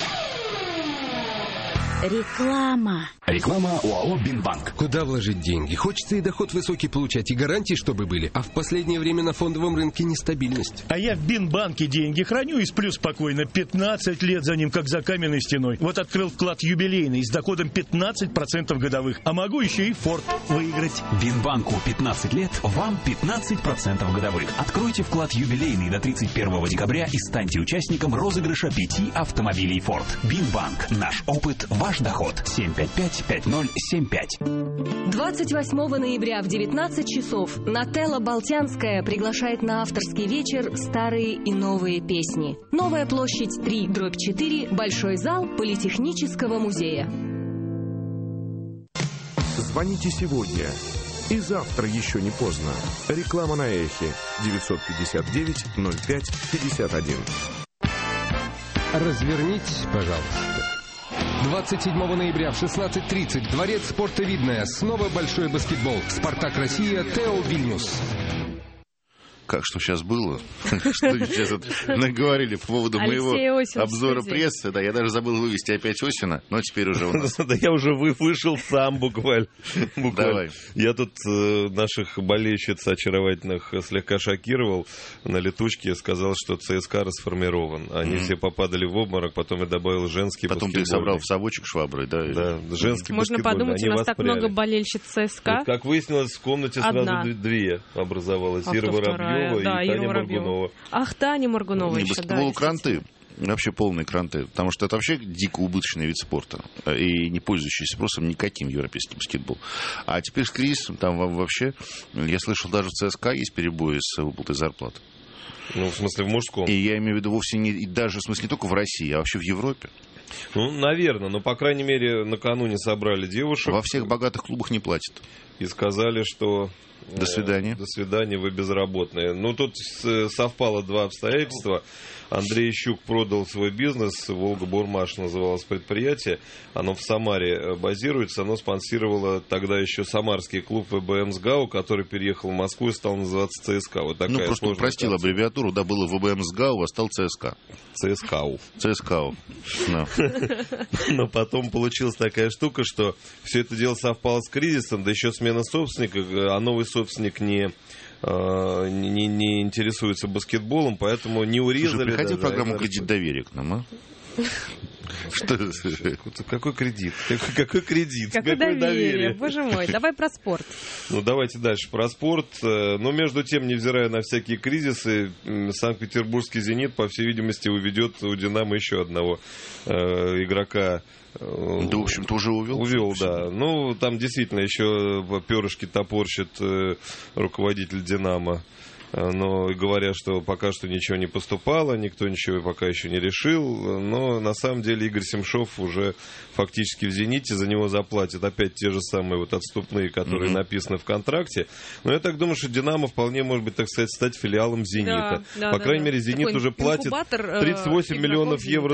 Реклама.
Реклама ОАО «Бинбанк».
Куда вложить деньги? Хочется и доход высокий получать, и гарантии, чтобы были. А в последнее время на фондовом рынке нестабильность.
А я в Бинбанке деньги храню и сплю спокойно. пятнадцать лет за ним, как за каменной стеной. Вот открыл вклад юбилейный с доходом пятнадцать процентов годовых. А могу еще и Форд выиграть.
Бинбанку пятнадцать лет, вам пятнадцать процентов годовых. Откройте вклад юбилейный до тридцать первого декабря и станьте участником розыгрыша пяти автомобилей Форд. Бинбанк. Наш опыт, ваш доход. семь пять пять пять ноль семь пять.
двадцать восьмого ноября в девятнадцать часов Нателла Болтянская приглашает на авторский вечер «Старые и новые песни». Новая площадь три дробь четыре, большой зал Политехнического музея.
Звоните сегодня.
И завтра еще не поздно. Реклама на Эхе. девятьсот пятьдесят девять ноль пять пятьдесят один.
Развернитесь, пожалуйста. двадцать седьмого ноября в шестнадцать тридцать. Дворец спорта «Видное». Снова большой баскетбол. «Спартак Россия», Тео Вильнюс.
Как что сейчас было? Что сейчас наговорили по поводу моего обзора прессы. Да, я даже забыл вывести опять Осина, но теперь уже у нас.
Да я уже вышел сам буквально.
Давай.
Я тут наших болельщиц очаровательных слегка шокировал. На летучке сказал, что ЦСКА расформирован. Они все попадали в обморок, потом я добавил женский баскетбол.
Потом ты их собрал в совочек шваброй, да?
Да, женский баскетбол.
Можно подумать, у нас так много болельщиц ЦСКА.
Как выяснилось, в комнате сразу две образовалось. Ира Воробьева. Да, и Таня Моргунова.
Ах, Таня Моргунова
не
еще,
баскетбол,
да,
кранты. Вообще полные кранты. Потому что это вообще дико убыточный вид спорта. И не пользующийся спросом никаким европейский баскетбол. А теперь с кризисом там вообще... Я слышал, даже в ЦСКА есть перебои с выплатой зарплат.
Ну, в смысле, в мужском.
И я имею в виду вовсе не... И даже, в смысле, не только в России, а вообще в Европе.
Ну, наверное. Но, по крайней мере, накануне собрали девушек.
Во всех богатых клубах не платят.
И сказали, что...
До свидания.
До свидания, вы безработные. Ну, тут совпало два обстоятельства. Андрей Щук продал свой бизнес, «Волга-Бурмаш» называлось предприятие, оно в Самаре базируется, оно спонсировало тогда еще самарский клуб ВБМ «СГАУ», который переехал в Москву и стал называться ЦСКА. Вот такая
ну, просто упростил аббревиатуру, да, было ВБМ «СГАУ», а стал ЦСКА.
ЦСКАУ.
ЦСКАУ, да.
Но потом получилась такая штука, что все это дело совпало с кризисом, да еще смена собственника, а новый собственник не... Не, не интересуется баскетболом, поэтому не урезали.
Слушай, приходи в программу «Кредит доверия» к нам, а?
Что? Какой кредит? Какой, какой кредит?
Какое
Какое
доверие?
доверие?
Боже мой, давай про спорт.
Ну, давайте дальше про спорт. Но, между тем, невзирая на всякие кризисы, Санкт-Петербургский «Зенит», по всей видимости, уведет у «Динамо» еще одного э, игрока.
Да, в общем-то, уже увел.
Увел, да. Ну, там действительно еще перышки топорщит э, руководитель «Динамо». Но говорят, что пока что ничего не поступало, никто ничего пока еще не решил. Но на самом деле Игорь Семшов уже фактически в «Зените», за него заплатят опять те же самые вот отступные, которые mm-hmm. написаны в контракте. Но я так думаю, что «Динамо» вполне может быть, так сказать, стать филиалом «Зенита». Да, да, По крайней да, мере, «Зенит» уже платит тридцать восемь миллионов евро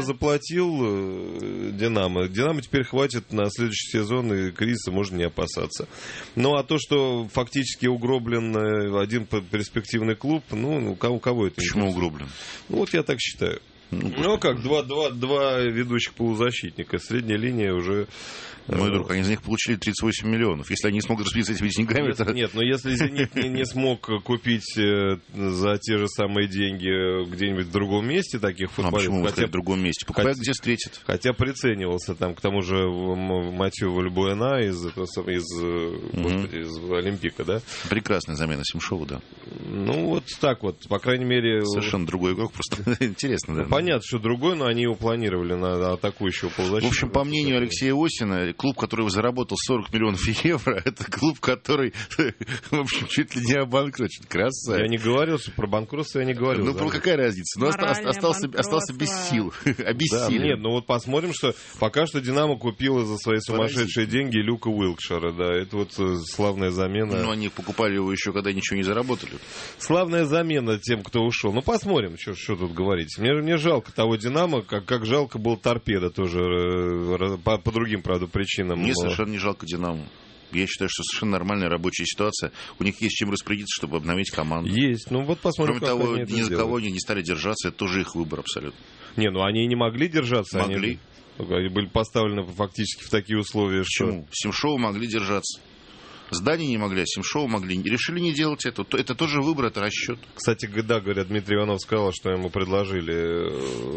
заплатил «Динамо». «Динамо» теперь хватит на следующий сезон, и кризиса можно не опасаться. Ну, а то, что фактически угроблен один перспективный клуб, ну, у кого, у кого это?
Почему угроблен?
Ну, вот я так считаю. Ну, ну как, два, два, два ведущих полузащитника. Средняя линия уже...
Мой друг, они из них получили тридцать восемь миллионов. Если они не смогут распределиться этими деньгами,
если,
то...
Нет, но если «Зенит» не, не смог купить за те же самые деньги где-нибудь в другом месте таких футболистов...
А почему вы сказали в другом месте? Покупают, где встретят.
Хотя приценивался там, к тому же, Матью Вальбуэна из, из, угу. господи, из Олимпика, да?
Прекрасная замена Семшова, да.
Ну, вот так вот, по крайней мере...
Совершенно другой игрок, просто интересно, да.
Ну, понятно, что другой, но они его планировали на атакующего полузащитника.
В общем, по мнению Алексея Осина, клуб, который заработал сорок миллионов евро, это клуб, который, в общем, чуть ли не обанкротит. Красавец.
Я не говорил, что про банкротство я не говорил.
Ну, какая разница? Ну, остался, остался без сил. Обессилен.
Да, нет, ну вот посмотрим, что пока что «Динамо» купила за свои сумасшедшие деньги Люка Уилкшера, да, это вот славная замена.
Ну, они покупали его еще, когда ничего не заработали.
Славная замена тем, кто ушел. Ну, посмотрим, что, что тут говорить. Мне, мне жалко того «Динамо», как, как жалко был «Торпедо» тоже, по, по другим, правда, причинам.
Мне совершенно не жалко «Динамо». Я считаю, что совершенно нормальная рабочая ситуация. У них есть чем распорядиться, чтобы обновить команду.
Есть. Ну вот посмотрим,
Кроме того, ни за кого они не стали держаться. Это тоже их выбор абсолютно.
Не, ну они и не могли держаться.
Могли.
Они, они были поставлены фактически в такие условия.
Почему?
Что...
Семшова могли держаться. Здания не могли, а Семшова могли. Решили не делать это. Это тоже выбор, это расчет.
Кстати, да, говорят, Дмитрий Иванов сказал, что ему предложили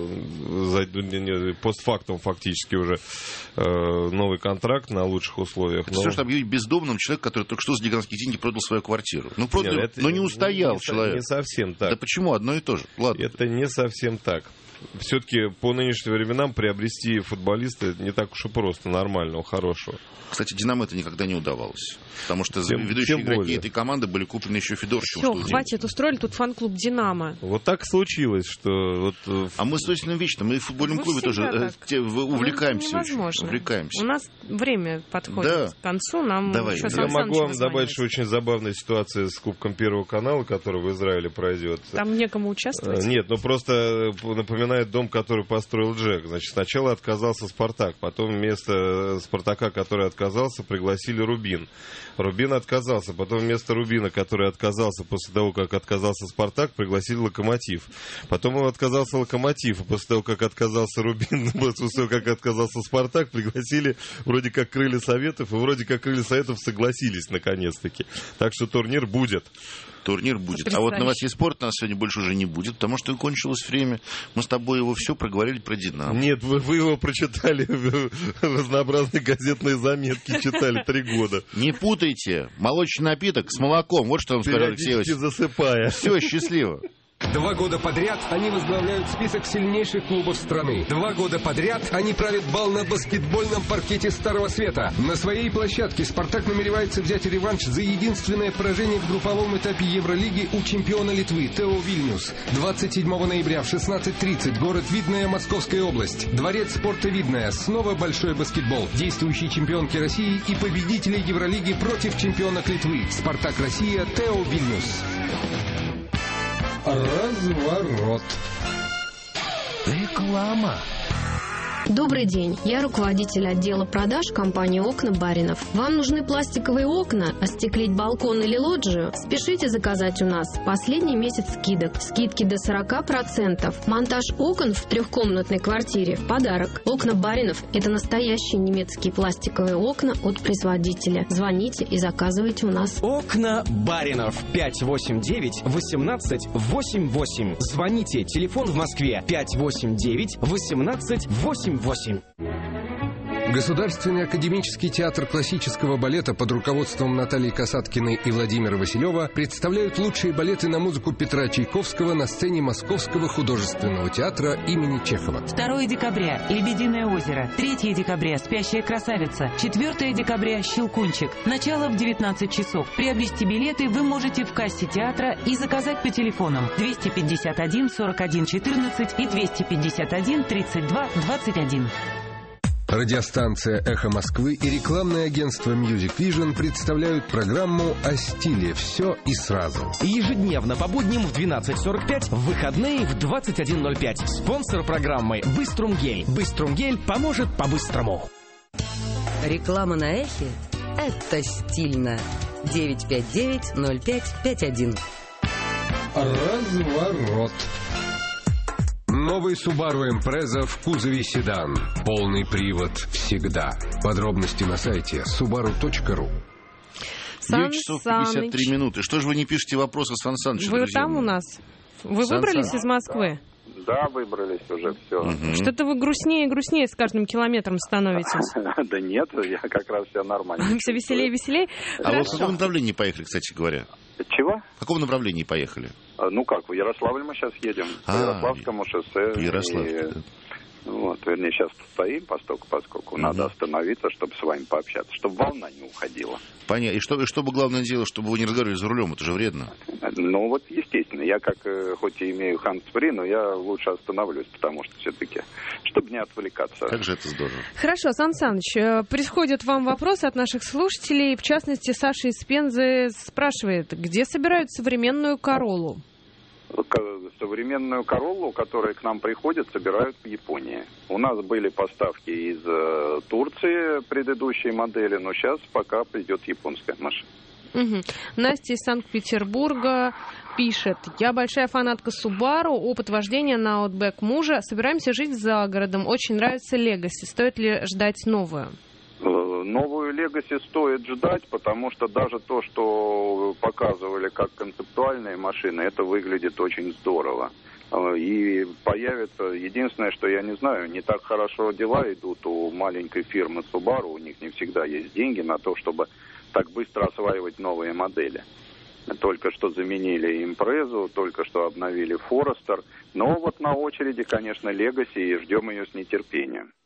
постфактум фактически уже новый контракт на лучших условиях.
Это но... все, что объявить бездомным человек, который только что за гигантские деньги продал свою квартиру. Ну, продал, Нет, это... но не устоял не, человек.
Не совсем так.
Да почему? Одно и то же. Ладно.
Это не совсем так. Все-таки по нынешним временам приобрести футболиста не так уж и просто, нормального, хорошего.
Кстати, «Динамо» это никогда не удавалось. Потому что
Тем-
ведущие
тем
игроки
более.
этой команды были куплены еще Федорчевым.
Все,
что
хватит, устроили тут фан-клуб «Динамо».
Вот так случилось, что... Вот, э,
А мы с Осиным вечно, мы в футбольном
Вы
клубе тоже
всегда
э,
так.
те- в- увлекаемся.
Ну, это
очень,
невозможно.
увлекаемся.
У нас время подходит
Да.
к концу. Нам
Давай.
еще
Я
Сан
Я могу
Саныч
вам
дозвонится.
добавить, что очень забавная ситуация с Кубком Первого канала, который в Израиле пройдет.
Там некому участвовать.
Нет, ну просто напоминает дом, который построил Джек. Значит, сначала отказался Спартак, потом вместо Спартака, который отказался, пригласили Рубин. Рубин отказался, потом вместо Рубина, который отказался после того, как отказался Спартак, пригласили Локомотив. Потом он отказался Локомотив, и после того, как отказался Рубин, после того, как отказался Спартак, пригласили вроде как Крылья Советов, и вроде как Крылья Советов согласились наконец-таки. Так что турнир будет.
Турнир будет. А вот новостей спорта у нас сегодня больше уже не будет, потому что кончилось время. Мы с тобой его все проговорили про «Динамо».
Нет, вы, вы его прочитали, в разнообразные газетные заметки читали три года.
Не путайте. Молочный напиток с молоком. Вот что вам сказал Алексей
Периодически
Иосифович.
засыпая.
Все, счастливо.
Два года подряд они возглавляют список сильнейших клубов страны. Два года подряд они правят бал на баскетбольном паркете Старого Света. На своей площадке «Спартак» намеревается взять реванш за единственное поражение в групповом этапе Евролиги у чемпиона Литвы ТО Вильнюс. двадцать седьмого ноября в шестнадцать тридцать. Город Видное, Московская область. Дворец спорта Видное. Снова большой баскетбол. Действующие чемпионки России и победители Евролиги против чемпионок Литвы. «Спартак Россия», ТО Вильнюс. Разворот.
Реклама. Добрый день, я руководитель отдела продаж компании «Окна Баринов». Вам нужны пластиковые окна, остеклить балкон или лоджию? Спешите заказать у нас. Последний месяц скидок. Скидки до сорок процентов. Монтаж окон в трехкомнатной квартире в подарок. «Окна Баринов» – это настоящие немецкие пластиковые окна от производителя. Звоните и заказывайте у нас.
Окна Баринов. пять восемь девять восемнадцать восемь восемь. Звоните. Телефон в Москве пять восемь девять восемнадцать восемь восемь.
Государственный академический театр классического балета под руководством Натальи Касаткиной и Владимира Василева представляют лучшие балеты на музыку Петра Чайковского на сцене Московского художественного театра имени Чехова.
второго декабря «Лебединое озеро», третьего декабря «Спящая красавица», четвёртого декабря «Щелкунчик». Начало в девятнадцать часов. Приобрести билеты вы можете в кассе театра и заказать по телефонам двести пятьдесят один сорок один четырнадцать и двести пятьдесят один тридцать два двадцать один.
Радиостанция «Эхо Москвы» и рекламное агентство Music Vision представляют программу «О стиле. Все и сразу».
Ежедневно по будням в двенадцать сорок пять, в выходные в двадцать один ноль пять. Спонсор программы «Быструмгель». «Быструмгель» поможет по-быстрому.
Реклама на Эхе – это стильно. девять пять девять ноль пять пять один.
Разворот. Новый Subaru Impreza в кузове седан. Полный привод всегда. Подробности на сайте субару точка ру.
девять часов пятьдесят три минуты. Что же вы не пишете вопросы, Сан Саныч?
Вы там у нас? Вы
Сан
выбрались
Саныч.
из Москвы?
Да, выбрались уже, все.
Угу.
Что-то вы грустнее и грустнее с каждым километром становитесь.
Да нет, я как раз все нормально.
Все веселее и веселее.
А вы в каком направлении поехали, кстати говоря?
Чего?
В каком направлении поехали?
А, Ну как, в Ярославль мы сейчас едем, по
А,
Ярославскому шоссе.
по Ярославлю,
И,
да.
Вот, вернее, сейчас стоим, поскольку, поскольку
Угу.
надо остановиться, чтобы с вами пообщаться, чтобы волна не уходила.
Понятно. И что, и что бы главное делать, чтобы вы не разговаривали за рулем? Это же вредно.
Ну вот, естественно, я как, э, хоть и имею хандспри, но я лучше остановлюсь, потому что все-таки, чтобы не отвлекаться.
Как же это здорово.
Хорошо, Сан Саныч, э, приходят вам вопросы от наших слушателей. В частности, Саша из Пензы спрашивает, где собирают современную Короллу?
К- Современную Короллу, которая к нам приходит, собирают в Японии. У нас были поставки из э, Турции предыдущей модели, но сейчас пока придет японская машина.
Угу. Настя из Санкт-Петербурга пишет. Я большая фанатка Subaru, опыт вождения на Outback мужа. Собираемся жить за городом. Очень нравится Legacy. Стоит ли ждать новую?
Новую Legacy стоит ждать, потому что даже то, что показывали как концептуальные машины, это выглядит очень здорово. И появится, единственное, что я не знаю, не так хорошо дела идут у маленькой фирмы Subaru, у них не всегда есть деньги на то, чтобы так быстро осваивать новые модели. Только что заменили Импрезу, только что обновили Форестер, но вот на очереди, конечно, Legacy, и ждем ее с нетерпением.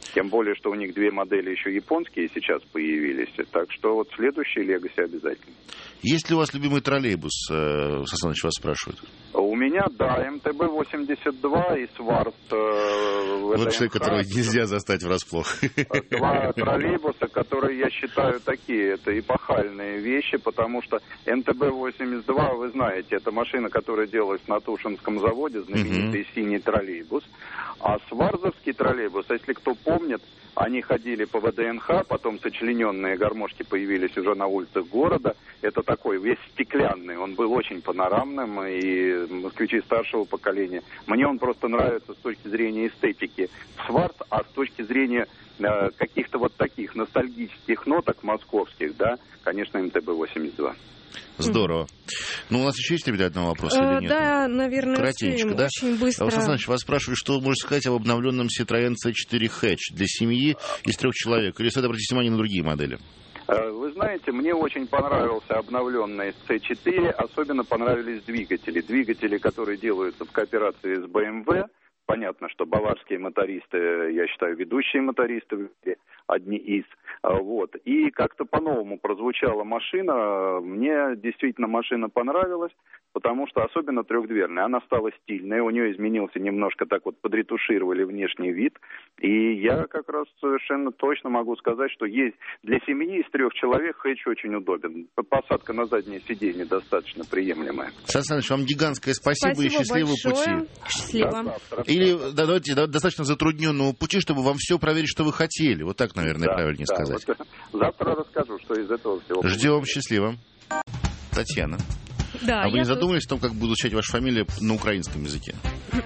Тем более, что у них две модели еще японские сейчас появились. Так что вот следующий Легаси обязательно.
Есть ли у вас любимый троллейбус? Сан Саныч вас спрашивает.
У меня, да, эм тэ бэ восемьдесят два и Сварт. Э,
вот человек, которого нельзя застать врасплох.
Два троллейбуса, которые я считаю такие, это эпохальные вещи, потому что эм тэ бэ восемьдесят два, вы знаете, это машина, которая делалась на Тушинском заводе, знаменитый uh-huh. синий троллейбус. А сварзовский троллейбус, если кто помнит, они ходили по вэ дэ эн ха, потом сочлененные гармошки появились уже на улицах города. Это такой весь стеклянный, он был очень панорамным, и москвичи старшего поколения. Мне он просто нравится с точки зрения эстетики Сварт, а с точки зрения э, каких-то вот таких ностальгических ноток московских, да, конечно, эм тэ бэ восемьдесят два.
Здорово. Ну, у нас еще есть, ребята, один вопрос или нет?
Да, наверное,
коротенько, да?
Очень быстро.
Александр Александрович, вас спрашивают, что вы можете сказать об обновленном Citroёn си четыре Hatch для семьи из трех человек? Или стоит обратить внимание на другие модели?
Вы знаете, мне очень понравился обновленный си четыре, особенно понравились двигатели. Двигатели, которые делаются в кооперации с бэ эм вэ. Понятно, что баварские мотористы, я считаю, ведущие мотористы, одни из. Вот. И как-то по-новому прозвучала машина. Мне действительно машина понравилась, потому что особенно трехдверная. Она стала стильной, у нее изменился немножко, так вот подретушировали внешний вид. И я как раз совершенно точно могу сказать, что есть для семьи из трех человек хэтч очень удобен. Посадка на заднее сиденье достаточно приемлемая.
Сан Саныч, вам гигантское спасибо, спасибо и счастливого
большое.
Пути.
Счастливо.
Или да, давайте да, достаточно затрудненного пути, чтобы вам все проверить, что вы хотели. Вот так, наверное,
да,
правильнее
да,
сказать.
Вот, завтра расскажу, что из этого всего.
Ждем, счастливо. Татьяна.
Да,
а вы не
тут...
задумывались о том, как будет звучать ваша фамилия на украинском языке?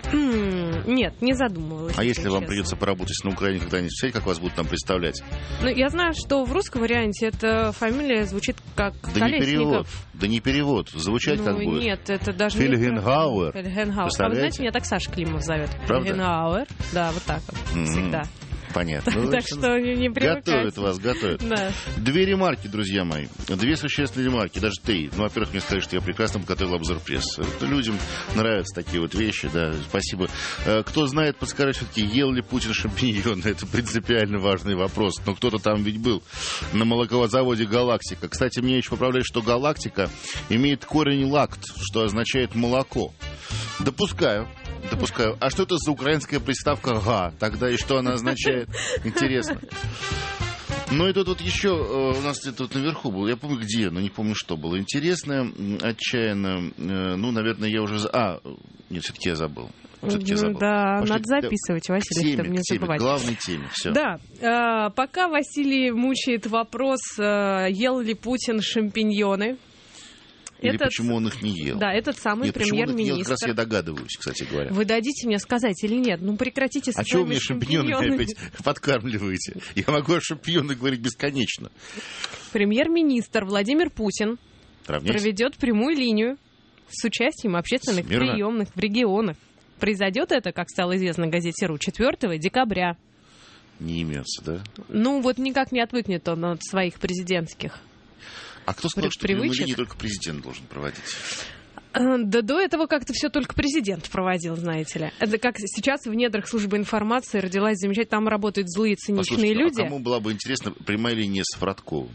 Нет, не задумывалась.
А если
честно.
вам придется поработать на Украине когда-нибудь, как вас будут там представлять?
Ну, я знаю, что в русском варианте эта фамилия звучит как
да
Колесников.
Не перевод, да не перевод. Звучать
ну,
как будет.
Нет, это даже
Фельгенгауэр.
не... Фельгенгауэр. А вы знаете, меня так Саша Климов зовет.
Правда?
Фельгенгауэр. Да, вот так вот. Mm-hmm. Всегда.
Понятно.
Так,
ну,
так что не привыкайте.
Готовят вас, готовят.
Да.
Две ремарки, друзья мои. Две существенные ремарки, даже три. Ну, во-первых, мне сказали, что я прекрасно подготовил обзор прессы. Это людям нравятся такие вот вещи, да, спасибо. Кто знает, подскажите, все-таки, ел ли Путин шампиньоны? Это принципиально важный вопрос. Но кто-то там ведь был на молоковозаводе «Галактика». Кстати, мне еще поправляют, что «Галактика» имеет корень «лакт», что означает «молоко». Допускаю. Допускаю. А что это за украинская приставка «га»? Тогда и что она означает? Интересно. Ну и тут вот еще у нас тут наверху было, я помню где, но не помню что было. Интересное, отчаянно, ну, наверное, я уже... А, нет, все-таки я забыл. Все-таки я забыл.
Да,
Пошли,
надо записывать, Василий,
теме,
чтобы не
теме,
забывать.
К главной теме, все.
Да, э, пока Василий мучает вопрос, э, ел ли Путин шампиньоны.
Или
этот,
почему он их не ел.
Да, этот самый
нет,
премьер-министр.
Почему он их ел, как раз я догадываюсь, кстати говоря.
Вы дадите мне сказать или нет? Ну, прекратите со
а
своими
шампиньонами. А чего вы мне шампиньонами опять подкармливаете? Я могу о шампиньонах говорить бесконечно.
Премьер-министр Владимир Путин
Равняйся.
проведет прямую линию с участием общественных
Смирно.
приемных в регионах. Произойдет это, как стало известно газете РУ, четвёртого декабря.
Не имется, да?
Ну, вот никак не отвыкнет он от своих президентских.
А кто сказал, что прямую
привычек.
линию только президент должен проводить?
Да до этого как-то все только президент проводил, знаете ли. Это как сейчас в недрах службы информации родилась замечательная... Там работают злые, циничные люди.
А кому была бы интересна прямая линия с Фродковым?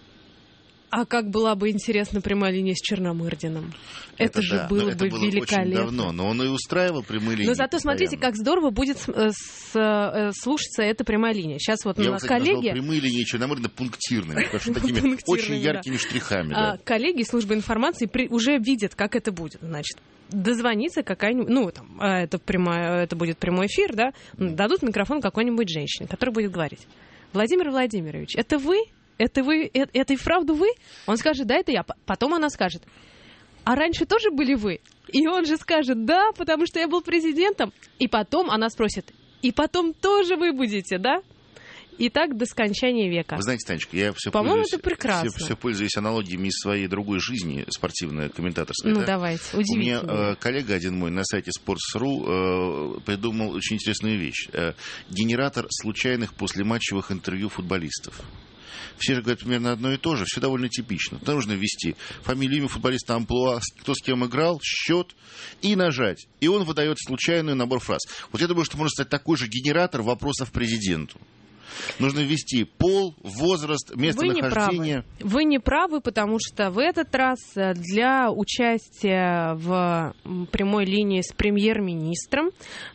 А как была бы интересна прямая линия с Черномырдиным? Это, это же
да,
было
это
бы
было
великолепно.
Очень давно, но он и устраивал прямые линии.
Но зато
постоянно.
Смотрите, как здорово будет с, с, слушаться эта прямая линия. Сейчас вот
Я
на
кстати,
коллеги...
назвал прямые линии Черномырдина пунктирными, потому что такими очень яркими штрихами.
А, коллеги службы информации при, уже видят, как это будет. Значит, дозвонится какая-нибудь... Ну, там, это, прямая, это будет прямой эфир, да? Дадут микрофон какой-нибудь женщине, которая будет говорить: Владимир Владимирович, это вы? Это вы, это, это и вправду вы? Он скажет: да, это я. Потом она скажет: а раньше тоже были вы? И он же скажет: да, потому что я был президентом. И потом она спросит: и потом тоже вы будете, да? И так до скончания века.
Вы знаете, Танечка, я все
По-моему,
пользуюсь,
это прекрасно.
Все, все пользуюсь аналогиями из своей другой жизни, спортивной, комментаторской.
Ну,
да?
давайте, удивительно.
У меня э, коллега один мой на сайте Sports.ru э, придумал очень интересную вещь. Э, генератор случайных послематчевых интервью футболистов. Все же говорят примерно одно и то же, все довольно типично. Туда нужно ввести фамилию, имя футболиста, амплуа, кто с кем играл, счет и нажать. И он выдает случайный набор фраз. Вот я думаю, что можно стать такой же генератор вопросов президенту. Нужно ввести пол, возраст, местонахождение.
Вы не правы. Вы не правы, потому что в этот раз для участия в прямой линии с премьер-министром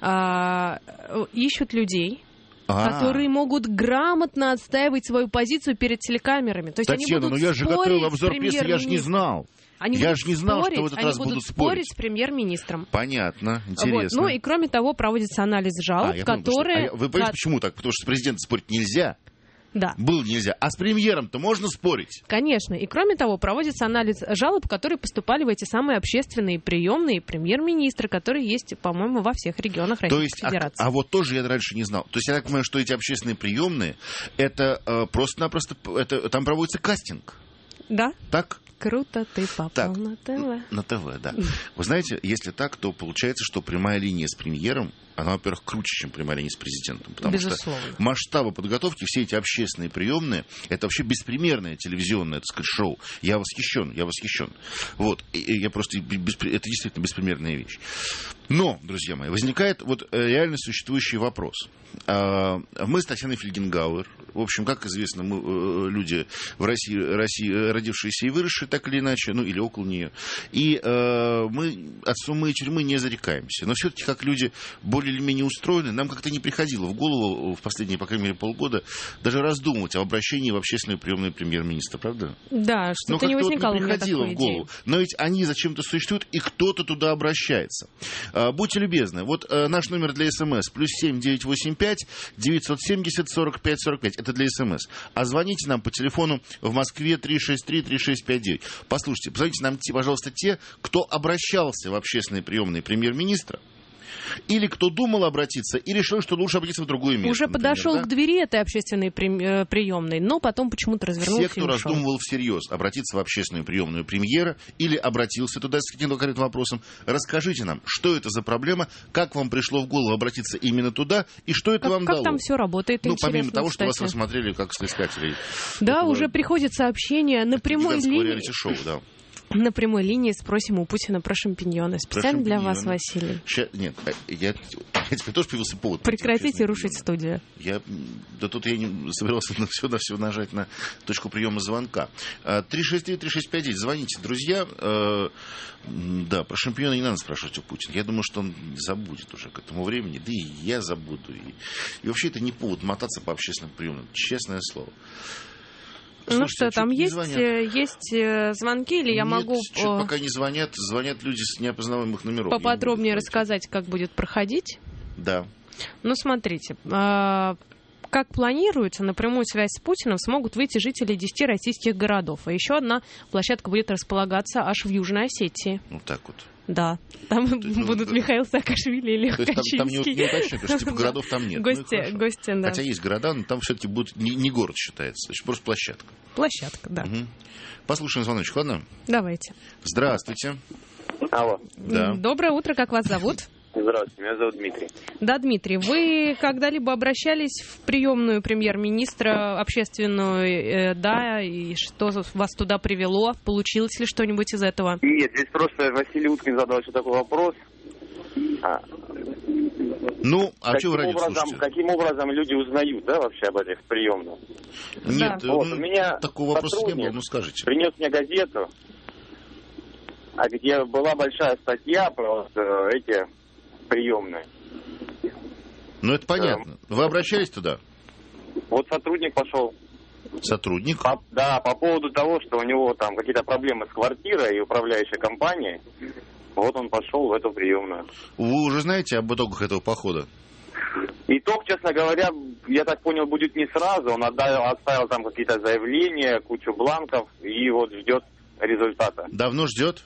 э, ищут людей, А-а-а. которые могут грамотно отстаивать свою позицию перед телекамерами. То есть
Татьяна,
они будут
ну я же готовил обзор прессы, я же не знал.
Они
я же не знал,
спорить,
что в этот
они
раз
будут
будут
спорить.
спорить
с премьер-министром.
Понятно, интересно.
Вот. Ну и кроме того, проводится анализ жалоб,
а,
которые...
Понял, что... а вы понимаете, почему так? Потому что с президентом спорить нельзя.
Да.
Было нельзя. А с премьером-то можно спорить?
Конечно. И кроме того, проводится анализ жалоб, которые поступали в эти самые общественные приемные премьер-министра, которые есть, по-моему, во всех регионах Российской
То есть,
Федерации.
А, а вот тоже я раньше не знал. То есть я так понимаю, что эти общественные приемные, это э, просто-напросто, это, там проводится кастинг.
Да.
Так?
Круто, ты попал
так,
на ТВ.
На ТВ, да. Вы знаете, если так, то получается, что прямая линия с премьером, она, во-первых, круче, чем прямая линия с президентом. Потому
Безусловно.
что масштабы подготовки, все эти общественные приемные, это вообще беспримерное телевизионное, так сказать, шоу. Я восхищен, я восхищен. Вот, и, и я просто, беспри... это действительно беспримерная вещь. Но, друзья мои, возникает вот реально существующий вопрос. Мы с Татьяной Фельгенгауэр, в общем, как известно, мы люди в России, России родившиеся и выросшие, так или иначе, ну или около нее, и мы от суммы и тюрьмы не зарекаемся. Но все-таки, как люди более или менее устроены, нам как-то не приходило в голову в последние, по крайней мере, полгода даже раздумывать об обращении в общественную приемную премьер-министра, правда?
Да, что-то не возникало
вот не приходило в голову. Идеи. Но ведь они зачем-то существуют, и кто-то туда обращается. Будьте любезны, вот наш номер для СМС плюс семь девятьсот восемьдесят пять девятьсот семьдесят сорок пять сорок пять. Это для СМС. А звоните нам по телефону в Москве три шесть три три шесть пять девять. Послушайте, позвоните нам, пожалуйста, те, кто обращался в общественные приемные премьер-министра, или кто думал обратиться, и решил, что лучше обратиться в другое место.
Уже например, подошел да? к двери этой общественной при... приемной, но потом почему-то развернулся.
Все, кто раздумывал всерьез обратиться в общественную приемную премьера или обратился туда с каким-то конкретным вопросом, расскажите нам, что это за проблема, как вам пришло в голову обратиться именно туда, и что это
как,
вам
как
дало.
Как там все работает,
Ну, помимо того,
кстати.
что вас рассмотрели как соискателей.
Да,
этого...
уже приходит сообщение на прямой линии.
реалити-шоу, да.
На прямой линии спросим у Путина про шампиньоны. Специально
про шампиньоны.
Для вас, Василий.
Ща, нет, я, я теперь тоже появился повод.
Прекратите рушить студию.
Я, да тут я не собирался на все, на все нажать на точку приема звонка. три шесть три три шесть пять девять. Звоните, друзья. Да, про шампиньоны не надо спрашивать у Путина. Я думаю, что он забудет уже к этому времени. Да и я забуду. И, и вообще это не повод мотаться по общественным приемам. Честное слово.
Ну Слушайте, что, там есть, есть звонки, или я
Нет,
могу...
пока не звонят, звонят люди с неопознаваемых номеров.
Поподробнее рассказать, как будет проходить?
Да.
Ну, смотрите, как планируется, на прямую связь с Путиным смогут выйти жители десяти российских городов. А еще одна площадка будет располагаться аж в Южной Осетии.
Вот так вот.
Да, там есть, будут ну, Михаил Саакашвили и Лех
То есть
Качинский.
Там, там не, не уточнят, потому что типа городов там нет.
Гости,
ну,
гости, да.
Хотя есть города, но там все-таки будет не, не город считается, значит, просто площадка.
Площадка, да.
Угу. Послушаем звоночек, ладно?
Давайте.
Здравствуйте.
Алло.
Да.
Доброе утро, как вас зовут?
Здравствуйте, меня зовут Дмитрий.
Да, Дмитрий, вы когда-либо обращались в приемную премьер-министра общественную, э, да, и что вас туда привело? Получилось ли что-нибудь из этого?
Нет, здесь просто Василий Уткин задал еще такой вопрос. А,
ну, а
каким
что вы радио
образом,
слушаете?
Каким образом люди узнают, да, вообще об этих приемных?
Нет,
да. вот,
ну,
у меня
такого вопроса не было, ну скажите.
Принес мне газету, а где была большая статья про вот, эти приемные.
Ну, это понятно. Вы обращались туда?
Вот сотрудник пошел.
Сотрудник?
По, да, по поводу того, что у него там какие-то проблемы с квартирой и управляющей компанией. Вот он пошел в эту приемную.
Вы уже знаете об итогах этого похода?
Итог, честно говоря, я так понял, будет не сразу. Он отдал, оставил там какие-то заявления, кучу бланков и вот ждет результата.
Давно ждет?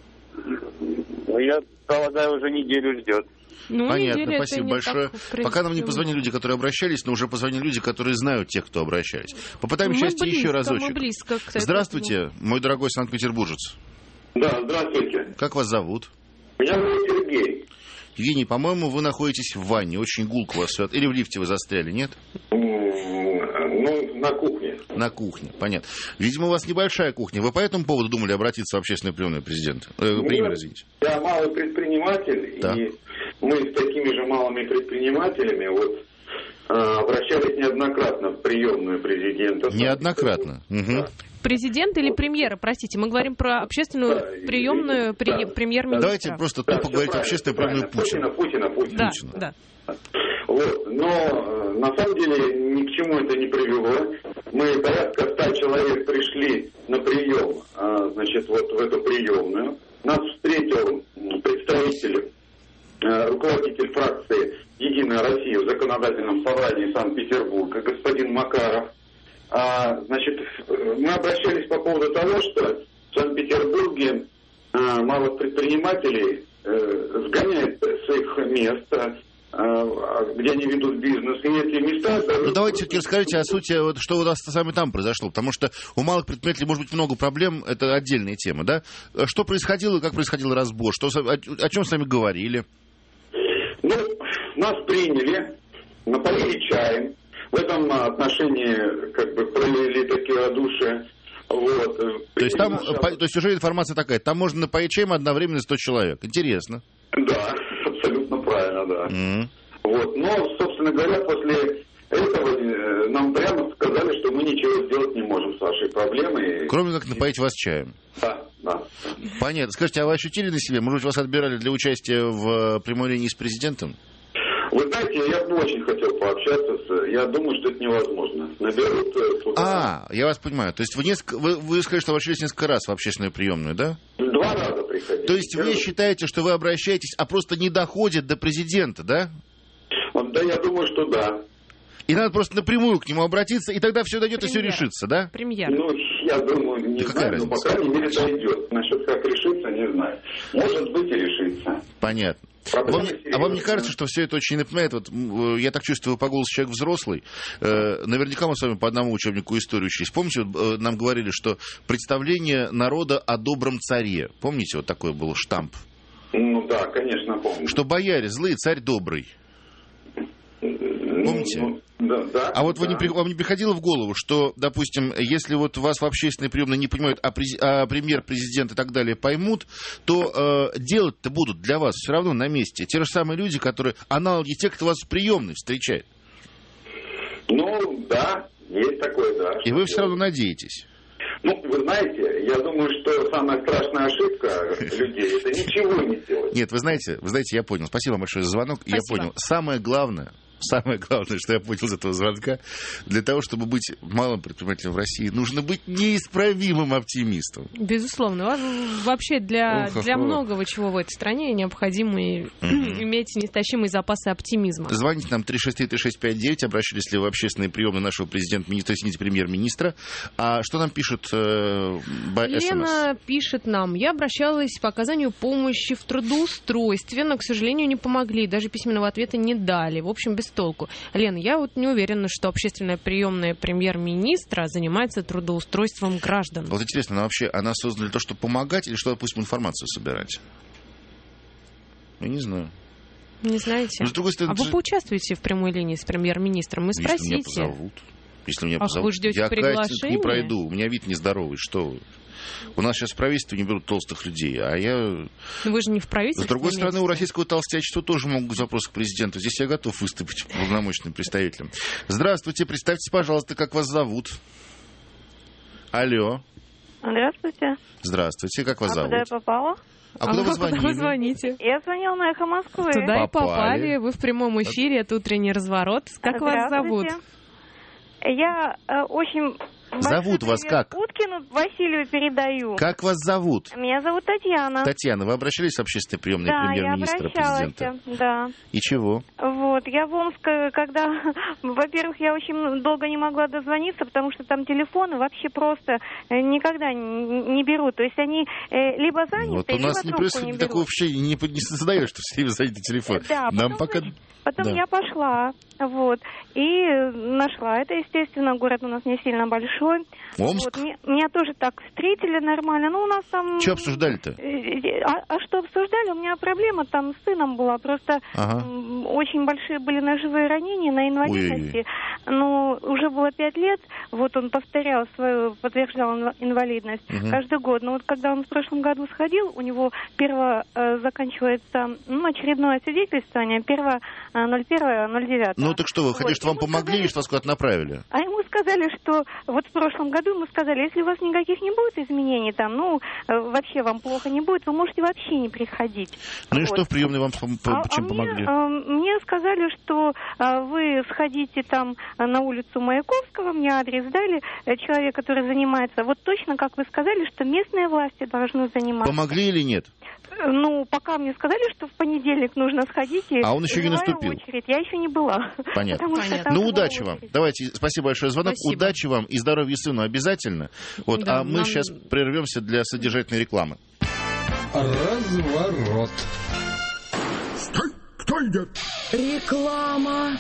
Ну, я полагаю, уже неделю ждет.
Ну,
понятно, спасибо большое. Так, принципе, Пока нам не позвонили люди, которые обращались, но уже позвонили люди, которые знают тех, кто обращались. Попытаем счастье еще разочек.
Мы близко к
Здравствуйте, мой дорогой санкт-петербуржец.
Да, здравствуйте.
Как вас зовут?
Меня зовут Сергей.
Евгений, по-моему, вы находитесь в ванне, очень гулко у вас все. Или в лифте вы застряли, нет?
Ну, на кухне.
На кухне, понятно. Видимо, у вас небольшая кухня. Вы по этому поводу думали обратиться в общественное приемное президента? Э, премьер, извините.
Я малый предприниматель, да. И мы с такими же малыми предпринимателями вот обращались неоднократно в приемную президента.
Неоднократно? Угу.
Президент или премьера, простите, мы говорим про общественную да, приемную при... да, премьер-министра.
Давайте просто да, тупо говорить общественную приемную Путина.
Путина, Путина,
да,
Путина.
Да.
Вот. Но на самом деле ни к чему это не привело. Мы порядка ста человек пришли на прием, значит, вот в эту приемную. Нас встретил представитель, руководитель фракции «Единая Россия» в законодательном собрании Санкт-Петербурга, господин Макаров. А, значит, мы обращались по поводу того, что в Санкт-Петербурге а, малых предпринимателей а, сгоняют с их места, а, где они ведут бизнес, и эти места...
Ну, давайте все-таки расскажите о сути, вот, что у нас с вами там произошло, потому что у малых предпринимателей может быть много проблем, это отдельная тема, да? Что происходило, как происходил разбор, что, о, о чем с вами говорили?
Ну, нас приняли, напоили чаем. В этом отношении как бы проявили такие радушие. Вот.
То есть там, наша... по, то есть уже информация такая, там можно напоить чаем одновременно сто человек. Интересно.
Да, абсолютно правильно, да.
Mm-hmm.
Вот. Но, собственно говоря, после этого нам прямо сказали, что мы ничего сделать не можем с вашей проблемой.
Кроме как напоить вас чаем.
Да, да.
Понятно. Скажите, а вы ощутили на себе, может быть, вас отбирали для участия в прямой линии с президентом?
Вы знаете, я бы очень хотел пообщаться с... Я думаю, что это невозможно. Наберут...
А, я вас понимаю. То есть вы, несколько... вы, вы сказали, что обращались несколько раз в общественную приемную, да?
Два раза приходили.
То есть вы считаете, что вы обращаетесь, а просто не доходит до президента, да?
Да, я думаю, что да.
И надо просто напрямую к нему обратиться, и тогда все дойдет,
Премьер.
И все решится, да?
Премьер.
Ну, я думаю, не
да
знаю, но, по крайней мере, дойдет. Насчет как решится, не знаю. Может быть, и решится.
Понятно. А вам, а вам не кажется, что все это очень напоминает, вот я так чувствую по голосу человек взрослый, э, наверняка мы с вами по одному учебнику истории учились. Помните, вот, э, нам говорили, что представление народа о добром царе, помните, вот такой был штамп?
Ну да, конечно, помню.
Что бояре злые, царь добрый. Помните?
Ну, да, да,
а вот
да.
Вы не, вам не приходило в голову, что, допустим, если вот вас в общественной приемной не понимают, а, през, а премьер, президент и так далее поймут, то э, делать-то будут для вас все равно на месте те же самые люди, которые аналоги тех, кто вас в приемной встречает.
Ну, да, есть такое, да.
И вы все равно надеетесь.
Ну, вы знаете, я думаю, что самая страшная ошибка людей — это ничего не делать.
Нет, вы знаете, вы знаете, я понял. Спасибо вам большое за звонок.
Спасибо.
Я понял. Самое главное... Самое главное, что я понял из этого звонка, для того, чтобы быть малым предпринимателем в России, нужно быть неисправимым оптимистом.
Безусловно. Вообще для, ох, для ох. многого чего в этой стране необходимо mm-hmm. иметь неистощимые запасы оптимизма.
Звоните нам три шесть три три шесть пять девять, обращались ли вы в общественные приемные нашего президента, министра, извините, премьер-министра. А что нам пишет э, по СМС?
Лена пишет нам: я обращалась по оказанию помощи в трудоустройстве, но, к сожалению, не помогли, даже письменного ответа не дали. В общем, без толку. Лена, я вот не уверена, что общественная приемная премьер-министра занимается трудоустройством граждан.
Вот интересно, она вообще, она создана для того, чтобы помогать, или чтобы, допустим, информацию собирать? Я не знаю.
Не знаете?
Но, с другой стороны,
а вы
же...
поучаствуете в прямой линии с премьер-министром? Мы спросите.
Если меня позовут. Если меня
Ах,
позовут.
вы ждете
я
приглашения?
Не пройду. У меня вид нездоровый. Что вы? У нас сейчас в правительстве не берут толстых людей, а я...
Но вы же не в правительстве.
С другой стороны, у российского толстячества тоже могут быть вопросы к президенту. Здесь я готов выступить полномочным представителем. Здравствуйте, представьтесь, пожалуйста, как вас зовут. Алло.
Здравствуйте.
Здравствуйте, как вас
а
зовут?
Куда я попала?
А, а куда вы звонили?
Вы звоните?
Я звонила на «Эхо Москвы».
Туда
попали.
и попали. Вы в прямом эфире, это «Утренний разворот». Как вас зовут?
Я э, очень...
Зовут вас как?
Уткину Василию передаю.
Как вас зовут?
Меня зовут Татьяна.
Татьяна, вы обращались в общественной приемной
да,
премьер-министра, президента?
Да,
И чего?
Вот, я в Омск, когда, во-первых, я очень долго не могла дозвониться, потому что там телефоны вообще просто никогда не берут. То есть они либо заняты,
вот у
либо
нас не
происходит
такого вообще не, не создаешь, что все время занятый телефон.
Да,
Нам
потом,
пока...
потом
да.
я пошла, вот, и нашла это, естественно, город у нас не сильно большой. большой.
Омск?
Вот, меня, меня тоже так встретили нормально. Ну, у нас там...
Что обсуждали-то?
А, а что обсуждали? У меня проблема там с сыном была. Просто
ага.
м, очень большие были ножевые ранения на инвалидности. Ну, уже было пять лет. Вот он повторял свою, подтверждал инвалидность угу. каждый год. Но вот когда он в прошлом году сходил, у него первое э, заканчивается, ну, очередное свидетельствование, первое ноль первое ноль девятое.
Ну, так что, вы хотели,
вот.
чтобы вам помогли
сказали,
или что вас куда-то направили?
А ему сказали, что вот в прошлом году ему сказали, если у вас никаких не будет изменений, там, ну, э, вообще вам плохо не будет, вы можете вообще не приходить.
Ну
вот.
И что в приемной вам чем
а,
помогли?
А мне, э, мне сказали, что э, вы сходите там на улицу Маяковского, мне адрес дали, э, человек, который занимается, вот точно, как вы сказали, что местные власти должны заниматься.
Помогли или нет?
Ну, пока мне сказали, что в понедельник нужно сходить. И
а он еще не наступил.
Очередь. Я еще не была.
Понятно. Понятно. Ну, удачи вам. Давайте, спасибо большое за звонок. Спасибо. Удачи вам и здоровья сыну обязательно. Вот, да, а мы нам... сейчас прервемся для содержательной рекламы.
Разворот.
Стой! Кто идет?
Реклама.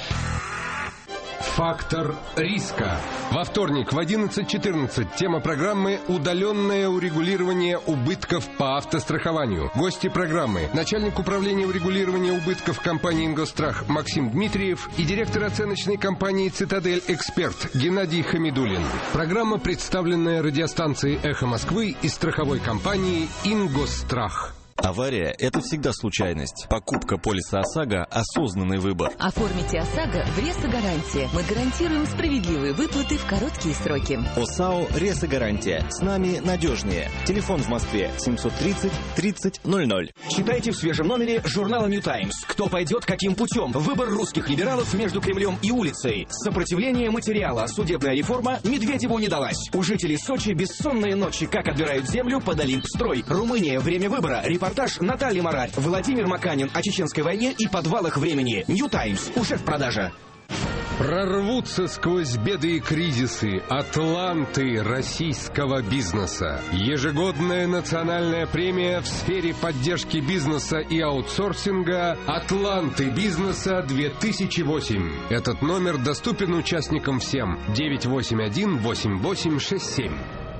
Фактор риска. Во вторник в одиннадцать четырнадцать тема программы «Удаленное урегулирование убытков по автострахованию». Гости программы – начальник управления урегулирования убытков компании «Ингосстрах» Максим Дмитриев и директор оценочной компании «Цитадель Эксперт» Геннадий Хамидуллин. Программа, представленная радиостанцией «Эхо Москвы» и страховой компанией «Ингосстрах».
Авария – это всегда случайность. Покупка полиса ОСАГО – осознанный выбор.
Оформите ОСАГО в Ресо-гарантия. Мы гарантируем справедливые выплаты в короткие сроки.
ОСАО «Ресо-гарантия». С нами надежнее. Телефон в Москве семьсот тридцать тридцать ноль ноль.
Читайте в свежем номере журнала New Times. Кто пойдет, каким путем? Выбор русских либералов между Кремлем и улицей. Сопротивление материала. Судебная реформа Медведеву не далась. У жителей Сочи бессонные ночи. Как отбирают землю под Олимпстрой. Румыния. Время выбора. Репортаж Наталья Марарь, Владимир Маканин о чеченской войне и подвалах времени. New Times. Уже в продаже.
Прорвутся сквозь беды и кризисы атланты российского бизнеса. Ежегодная национальная премия в сфере поддержки бизнеса и аутсорсинга «Атланты бизнеса две тысячи восемь». Этот номер доступен участникам всем. девять восемь один восемь восемь шесть семь.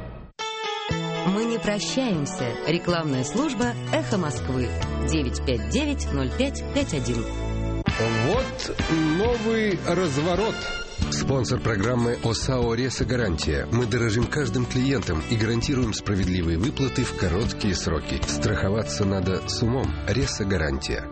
Мы не прощаемся. Рекламная служба «Эхо Москвы». девять пять девять ноль пять пять один.
Вот новый разворот. Спонсор программы ОСАО «Ресо-гарантия». Мы дорожим каждым клиентом и гарантируем справедливые выплаты в короткие сроки. Страховаться надо с умом. «Ресо-гарантия».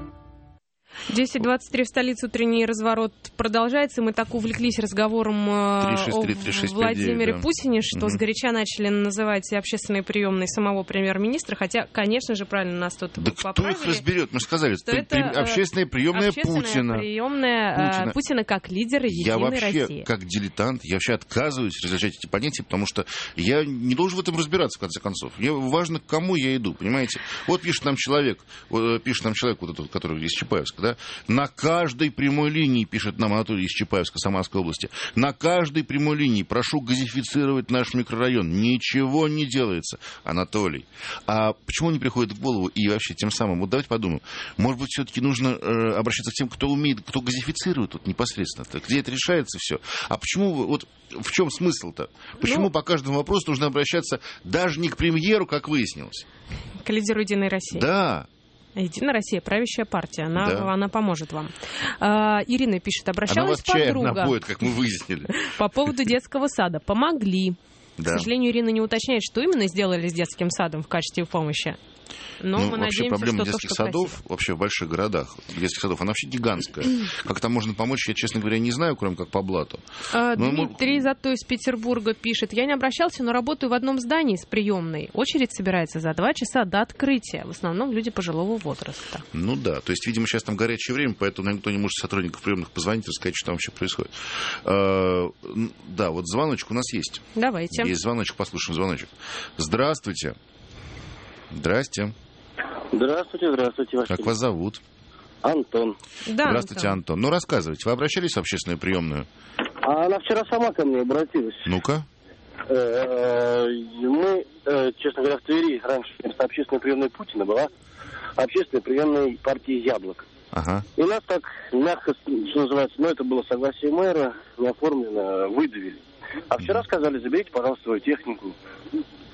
десять двадцать три в столице, утренний разворот продолжается. Мы так увлеклись разговором три шесть три, три шесть пять девять, о Владимире да. Путине, что угу. сгоряча начали называть общественные приемные самого премьер-министра. Хотя, конечно же, правильно нас тут
да
поправили.
Кто их разберет? Мы сказали, что это при... общественная приемная
общественная
Путина.
приемная Путина. Путина как лидера Единой
я вообще,
России.
Как дилетант, я вообще отказываюсь разрешать эти понятия, потому что я не должен в этом разбираться, в конце концов. Мне важно, к кому я иду, понимаете? Вот пишет нам человек, пишет нам человек, вот этот, который из Чапаевска, да, на каждой прямой линии, пишет нам Анатолий из Чапаевска, Самарской области, на каждой прямой линии прошу газифицировать наш микрорайон. Ничего не делается. Анатолий, а почему не приходит в голову и вообще тем самым, вот давайте подумаем, может быть, все-таки нужно э, обращаться к тем, кто умеет, кто газифицирует тут непосредственно, где это решается все. А почему, вот в чем смысл-то? Почему ну, по каждому вопросу нужно обращаться даже не к премьеру, как выяснилось?
К лидеру Единой России.
Да.
Единая Россия, правящая партия, она,
да.
она поможет вам. А, Ирина пишет, обращалась подруга.
Она напоит, как мы выяснили.
По поводу детского сада. Помогли.
Да.
К сожалению, Ирина не уточняет, что именно сделали с детским садом в качестве помощи. Но
ну,
мы
вообще
надеемся,
проблема
что
детских
то, что
садов
красиво.
вообще в больших городах, детских садов, она вообще гигантская. Как там можно помочь, я, честно говоря, не знаю, кроме как по блату.
А, Дмитрий мы... зато из Петербурга пишет. Я не обращался, но работаю в одном здании с приемной. Очередь собирается за два часа до открытия. В основном люди пожилого возраста.
Ну да, то есть, видимо, сейчас там горячее время, поэтому никто не может сотрудников приемных позвонить и сказать, что там вообще происходит. А, да, вот звоночек у нас есть.
Давайте.
Есть звоночек, послушаем звоночек. Здравствуйте. Здрасте.
Здравствуйте, здравствуйте. Василий.
Как вас зовут?
Антон.
Да,
здравствуйте, Антон. Антон. Ну, рассказывайте, вы обращались в общественную приемную?
А она вчера сама ко мне обратилась.
Ну-ка.
Мы, честно говоря, в Твери раньше вместо общественной приемной Путина была общественной приемной партии «Яблок».
Ага.
И нас так мягко, что называется, ну, это было согласие мэра, не оформлено, выдавили. А вчера сказали, заберите, пожалуйста, свою технику, э,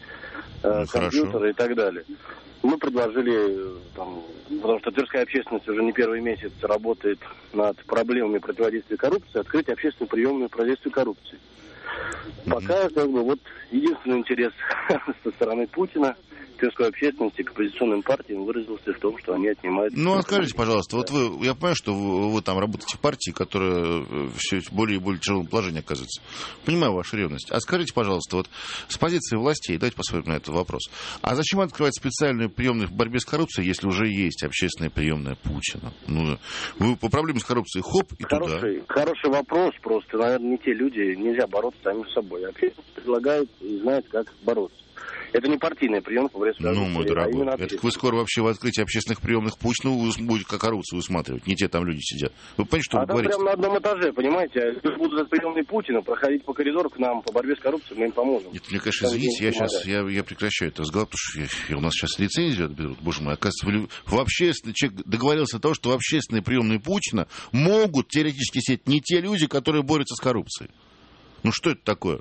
ну,
компьютеры
хорошо.
и так далее. Мы предложили, там, потому что тверская общественность уже не первый месяц работает над проблемами противодействия коррупции, открыть общественную приемную противодействию коррупции. Mm-hmm. Пока, как бы, вот единственный интерес со стороны Путина, тверской общественности к оппозиционным партиям выразился в том, что они отнимают...
Ну, а скажите, пожалуйста, вот вы, я понимаю, что вы, вы там работаете в партии, которая все более и более тяжелом положении оказывается. Понимаю вашу ревность. А скажите, пожалуйста, вот с позиции властей, давайте посмотрим на этот вопрос. А зачем открывать специальную приемную в борьбе с коррупцией, если уже есть общественная приемная Путина? Ну, вы по проблеме с коррупцией, хоп, и
хороший,
туда.
Хороший вопрос, просто, наверное, не те люди, нельзя бороться сами с собой. Общественность предлагает и знает, как бороться. Это не партийный прием по борьбе с коррупцией.
Ну, мой дорогой, а это вы скоро вообще в открытии общественных приемных Путина будете как коррупцию усматривать. Не те там люди сидят. Вы понимаете, что
а
вы
там
говорите?
прямо на одном этаже, понимаете? Если будут за приемной Путина проходить по коридору к нам по борьбе с коррупцией, мы им поможем.
Нет, мне, конечно, извините, я сейчас я, я прекращаю это разговор, потому что я, я, у нас сейчас лицензию отберут. Боже мой, оказывается, в, в общественный человек договорился о том, что в общественные приемные Путина могут теоретически сидеть не те люди, которые борются с коррупцией. Ну, что это такое?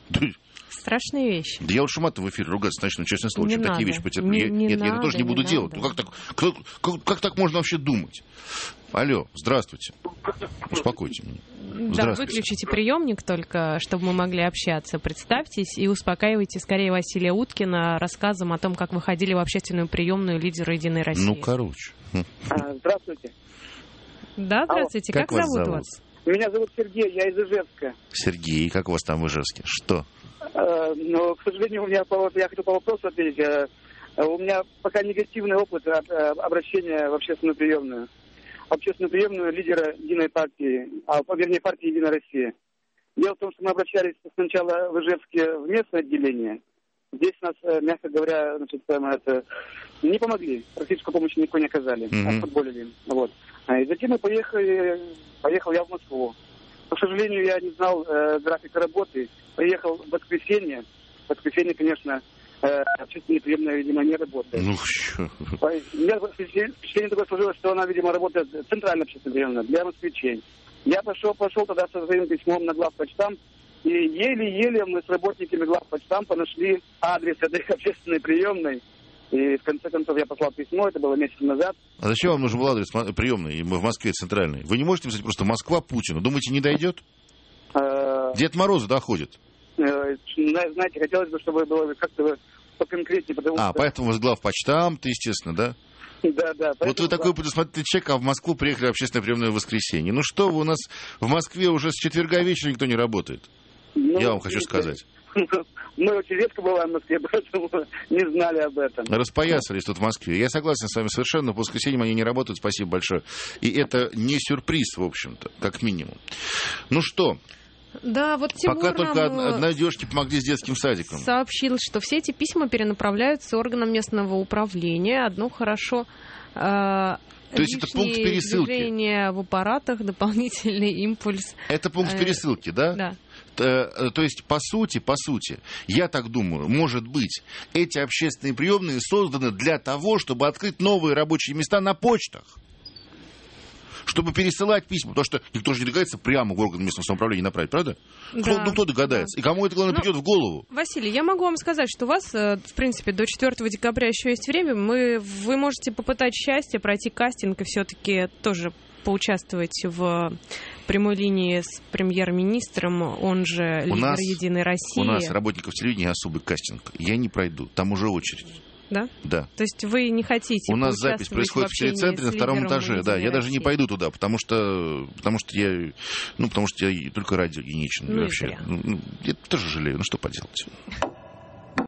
Страшные вещи.
Да я лучше матом в эфире ругаться начну, честное слово,
не
чем
надо.
такие вещи потерплю.
Не,
я,
не
нет,
надо,
я это тоже не буду
не
делать. Ну, как, так, как, как, как так можно вообще думать? Алло, здравствуйте. Успокойте меня.
Да, выключите приемник только, чтобы мы могли общаться. Представьтесь и успокаивайте скорее Василия Уткина рассказом о том, как вы ходили в общественную приемную лидера «Единой России».
Ну, короче.
Здравствуйте.
Да, здравствуйте. Как,
как вас
зовут
зовут
вас?
Меня зовут Сергей, я из Ижевска.
Сергей, как у вас там в Ижевске? Что?
Э, но, к сожалению, у меня, я хочу по вопросу ответить. Э, у меня пока негативный опыт от, э, обращения в общественную приемную. Общественную приемную лидера Единой партии, а, вернее, партии «Единая Россия». Дело в том, что мы обращались сначала в Ижевске в местное отделение. Здесь нас, э, мягко говоря, значит, это, не помогли, практическую помощь никто не оказали,
Mm-hmm.
отфутболили. Вот. И затем мы поехали, поехал я в Москву. Но, к сожалению, я не знал э, графика работы. Поехал в воскресенье. В воскресенье, конечно, э, общественная приемная, видимо, не работает.
Ну, что?
У меня впечатление такое сложилось, что она, видимо, работает центральная общественная приемная для москвичей. Я пошел, пошел тогда со своим письмом на главпочтамт, и еле-еле мы с работниками главпочтампа нашли адрес этой общественной приемной. И в конце концов я послал письмо, это было месяц назад.
А зачем вам нужен был адрес приемной в Москве центральной? Вы не можете написать просто «Москва Путину»? Думаете, не дойдет? Дед Мороз доходит.
Знаете, хотелось бы, чтобы было как-то поконкретнее. Потому
а,
что...
поэтому главпочтамт, естественно, да?
Да, да.
Вот вы такой предусмотрительный человек, а в Москву приехали в общественное приемное воскресенье. Ну что вы, у нас в Москве уже с четверга вечера никто не работает. Ну, я вам хочу сказать.
Мы очень редко бываем в Москве, поэтому не знали об этом.
Распоясались тут в Москве. Я согласен с вами совершенно, но по воскресеньям они не работают, спасибо большое. И это не сюрприз, в общем-то, как минимум. Ну что?
Да, вот Тимур
пока только
нам
одной девушке помогли с детским садиком.
Сообщил, что все эти письма перенаправляются органам местного управления. Одно хорошо... Э-
То есть это пункт пересылки.
Движение в аппаратах, дополнительный импульс.
Это пункт пересылки, да?
Да.
То есть, по сути, по сути, я так думаю, может быть, эти общественные приемные созданы для того, чтобы открыть новые рабочие места на почтах. Чтобы пересылать письма, потому что никто же не догадается прямо в орган местного самоуправления направить, правда?
Да.
Кто, ну, кто догадается? И кому это, главное, ну, придет в голову?
Василий, я могу вам сказать, что у вас, в принципе, до четвёртого декабря еще есть время. Мы, вы можете попытать счастье, пройти кастинг и все-таки тоже поучаствовать в прямой линии с премьер-министром, он же лидер
нас,
«Единой России».
У нас работников телевидения особый кастинг. Я не пройду, там уже очередь.
Да?
Да.
То есть вы не хотите
У нас запись происходит в телецентре на втором этаже. Да, я даже не пойду туда, потому что, потому что я, ну, потому что я только радиогеничен.
Ну,
вообще. Ну, я тоже жалею, ну что поделать.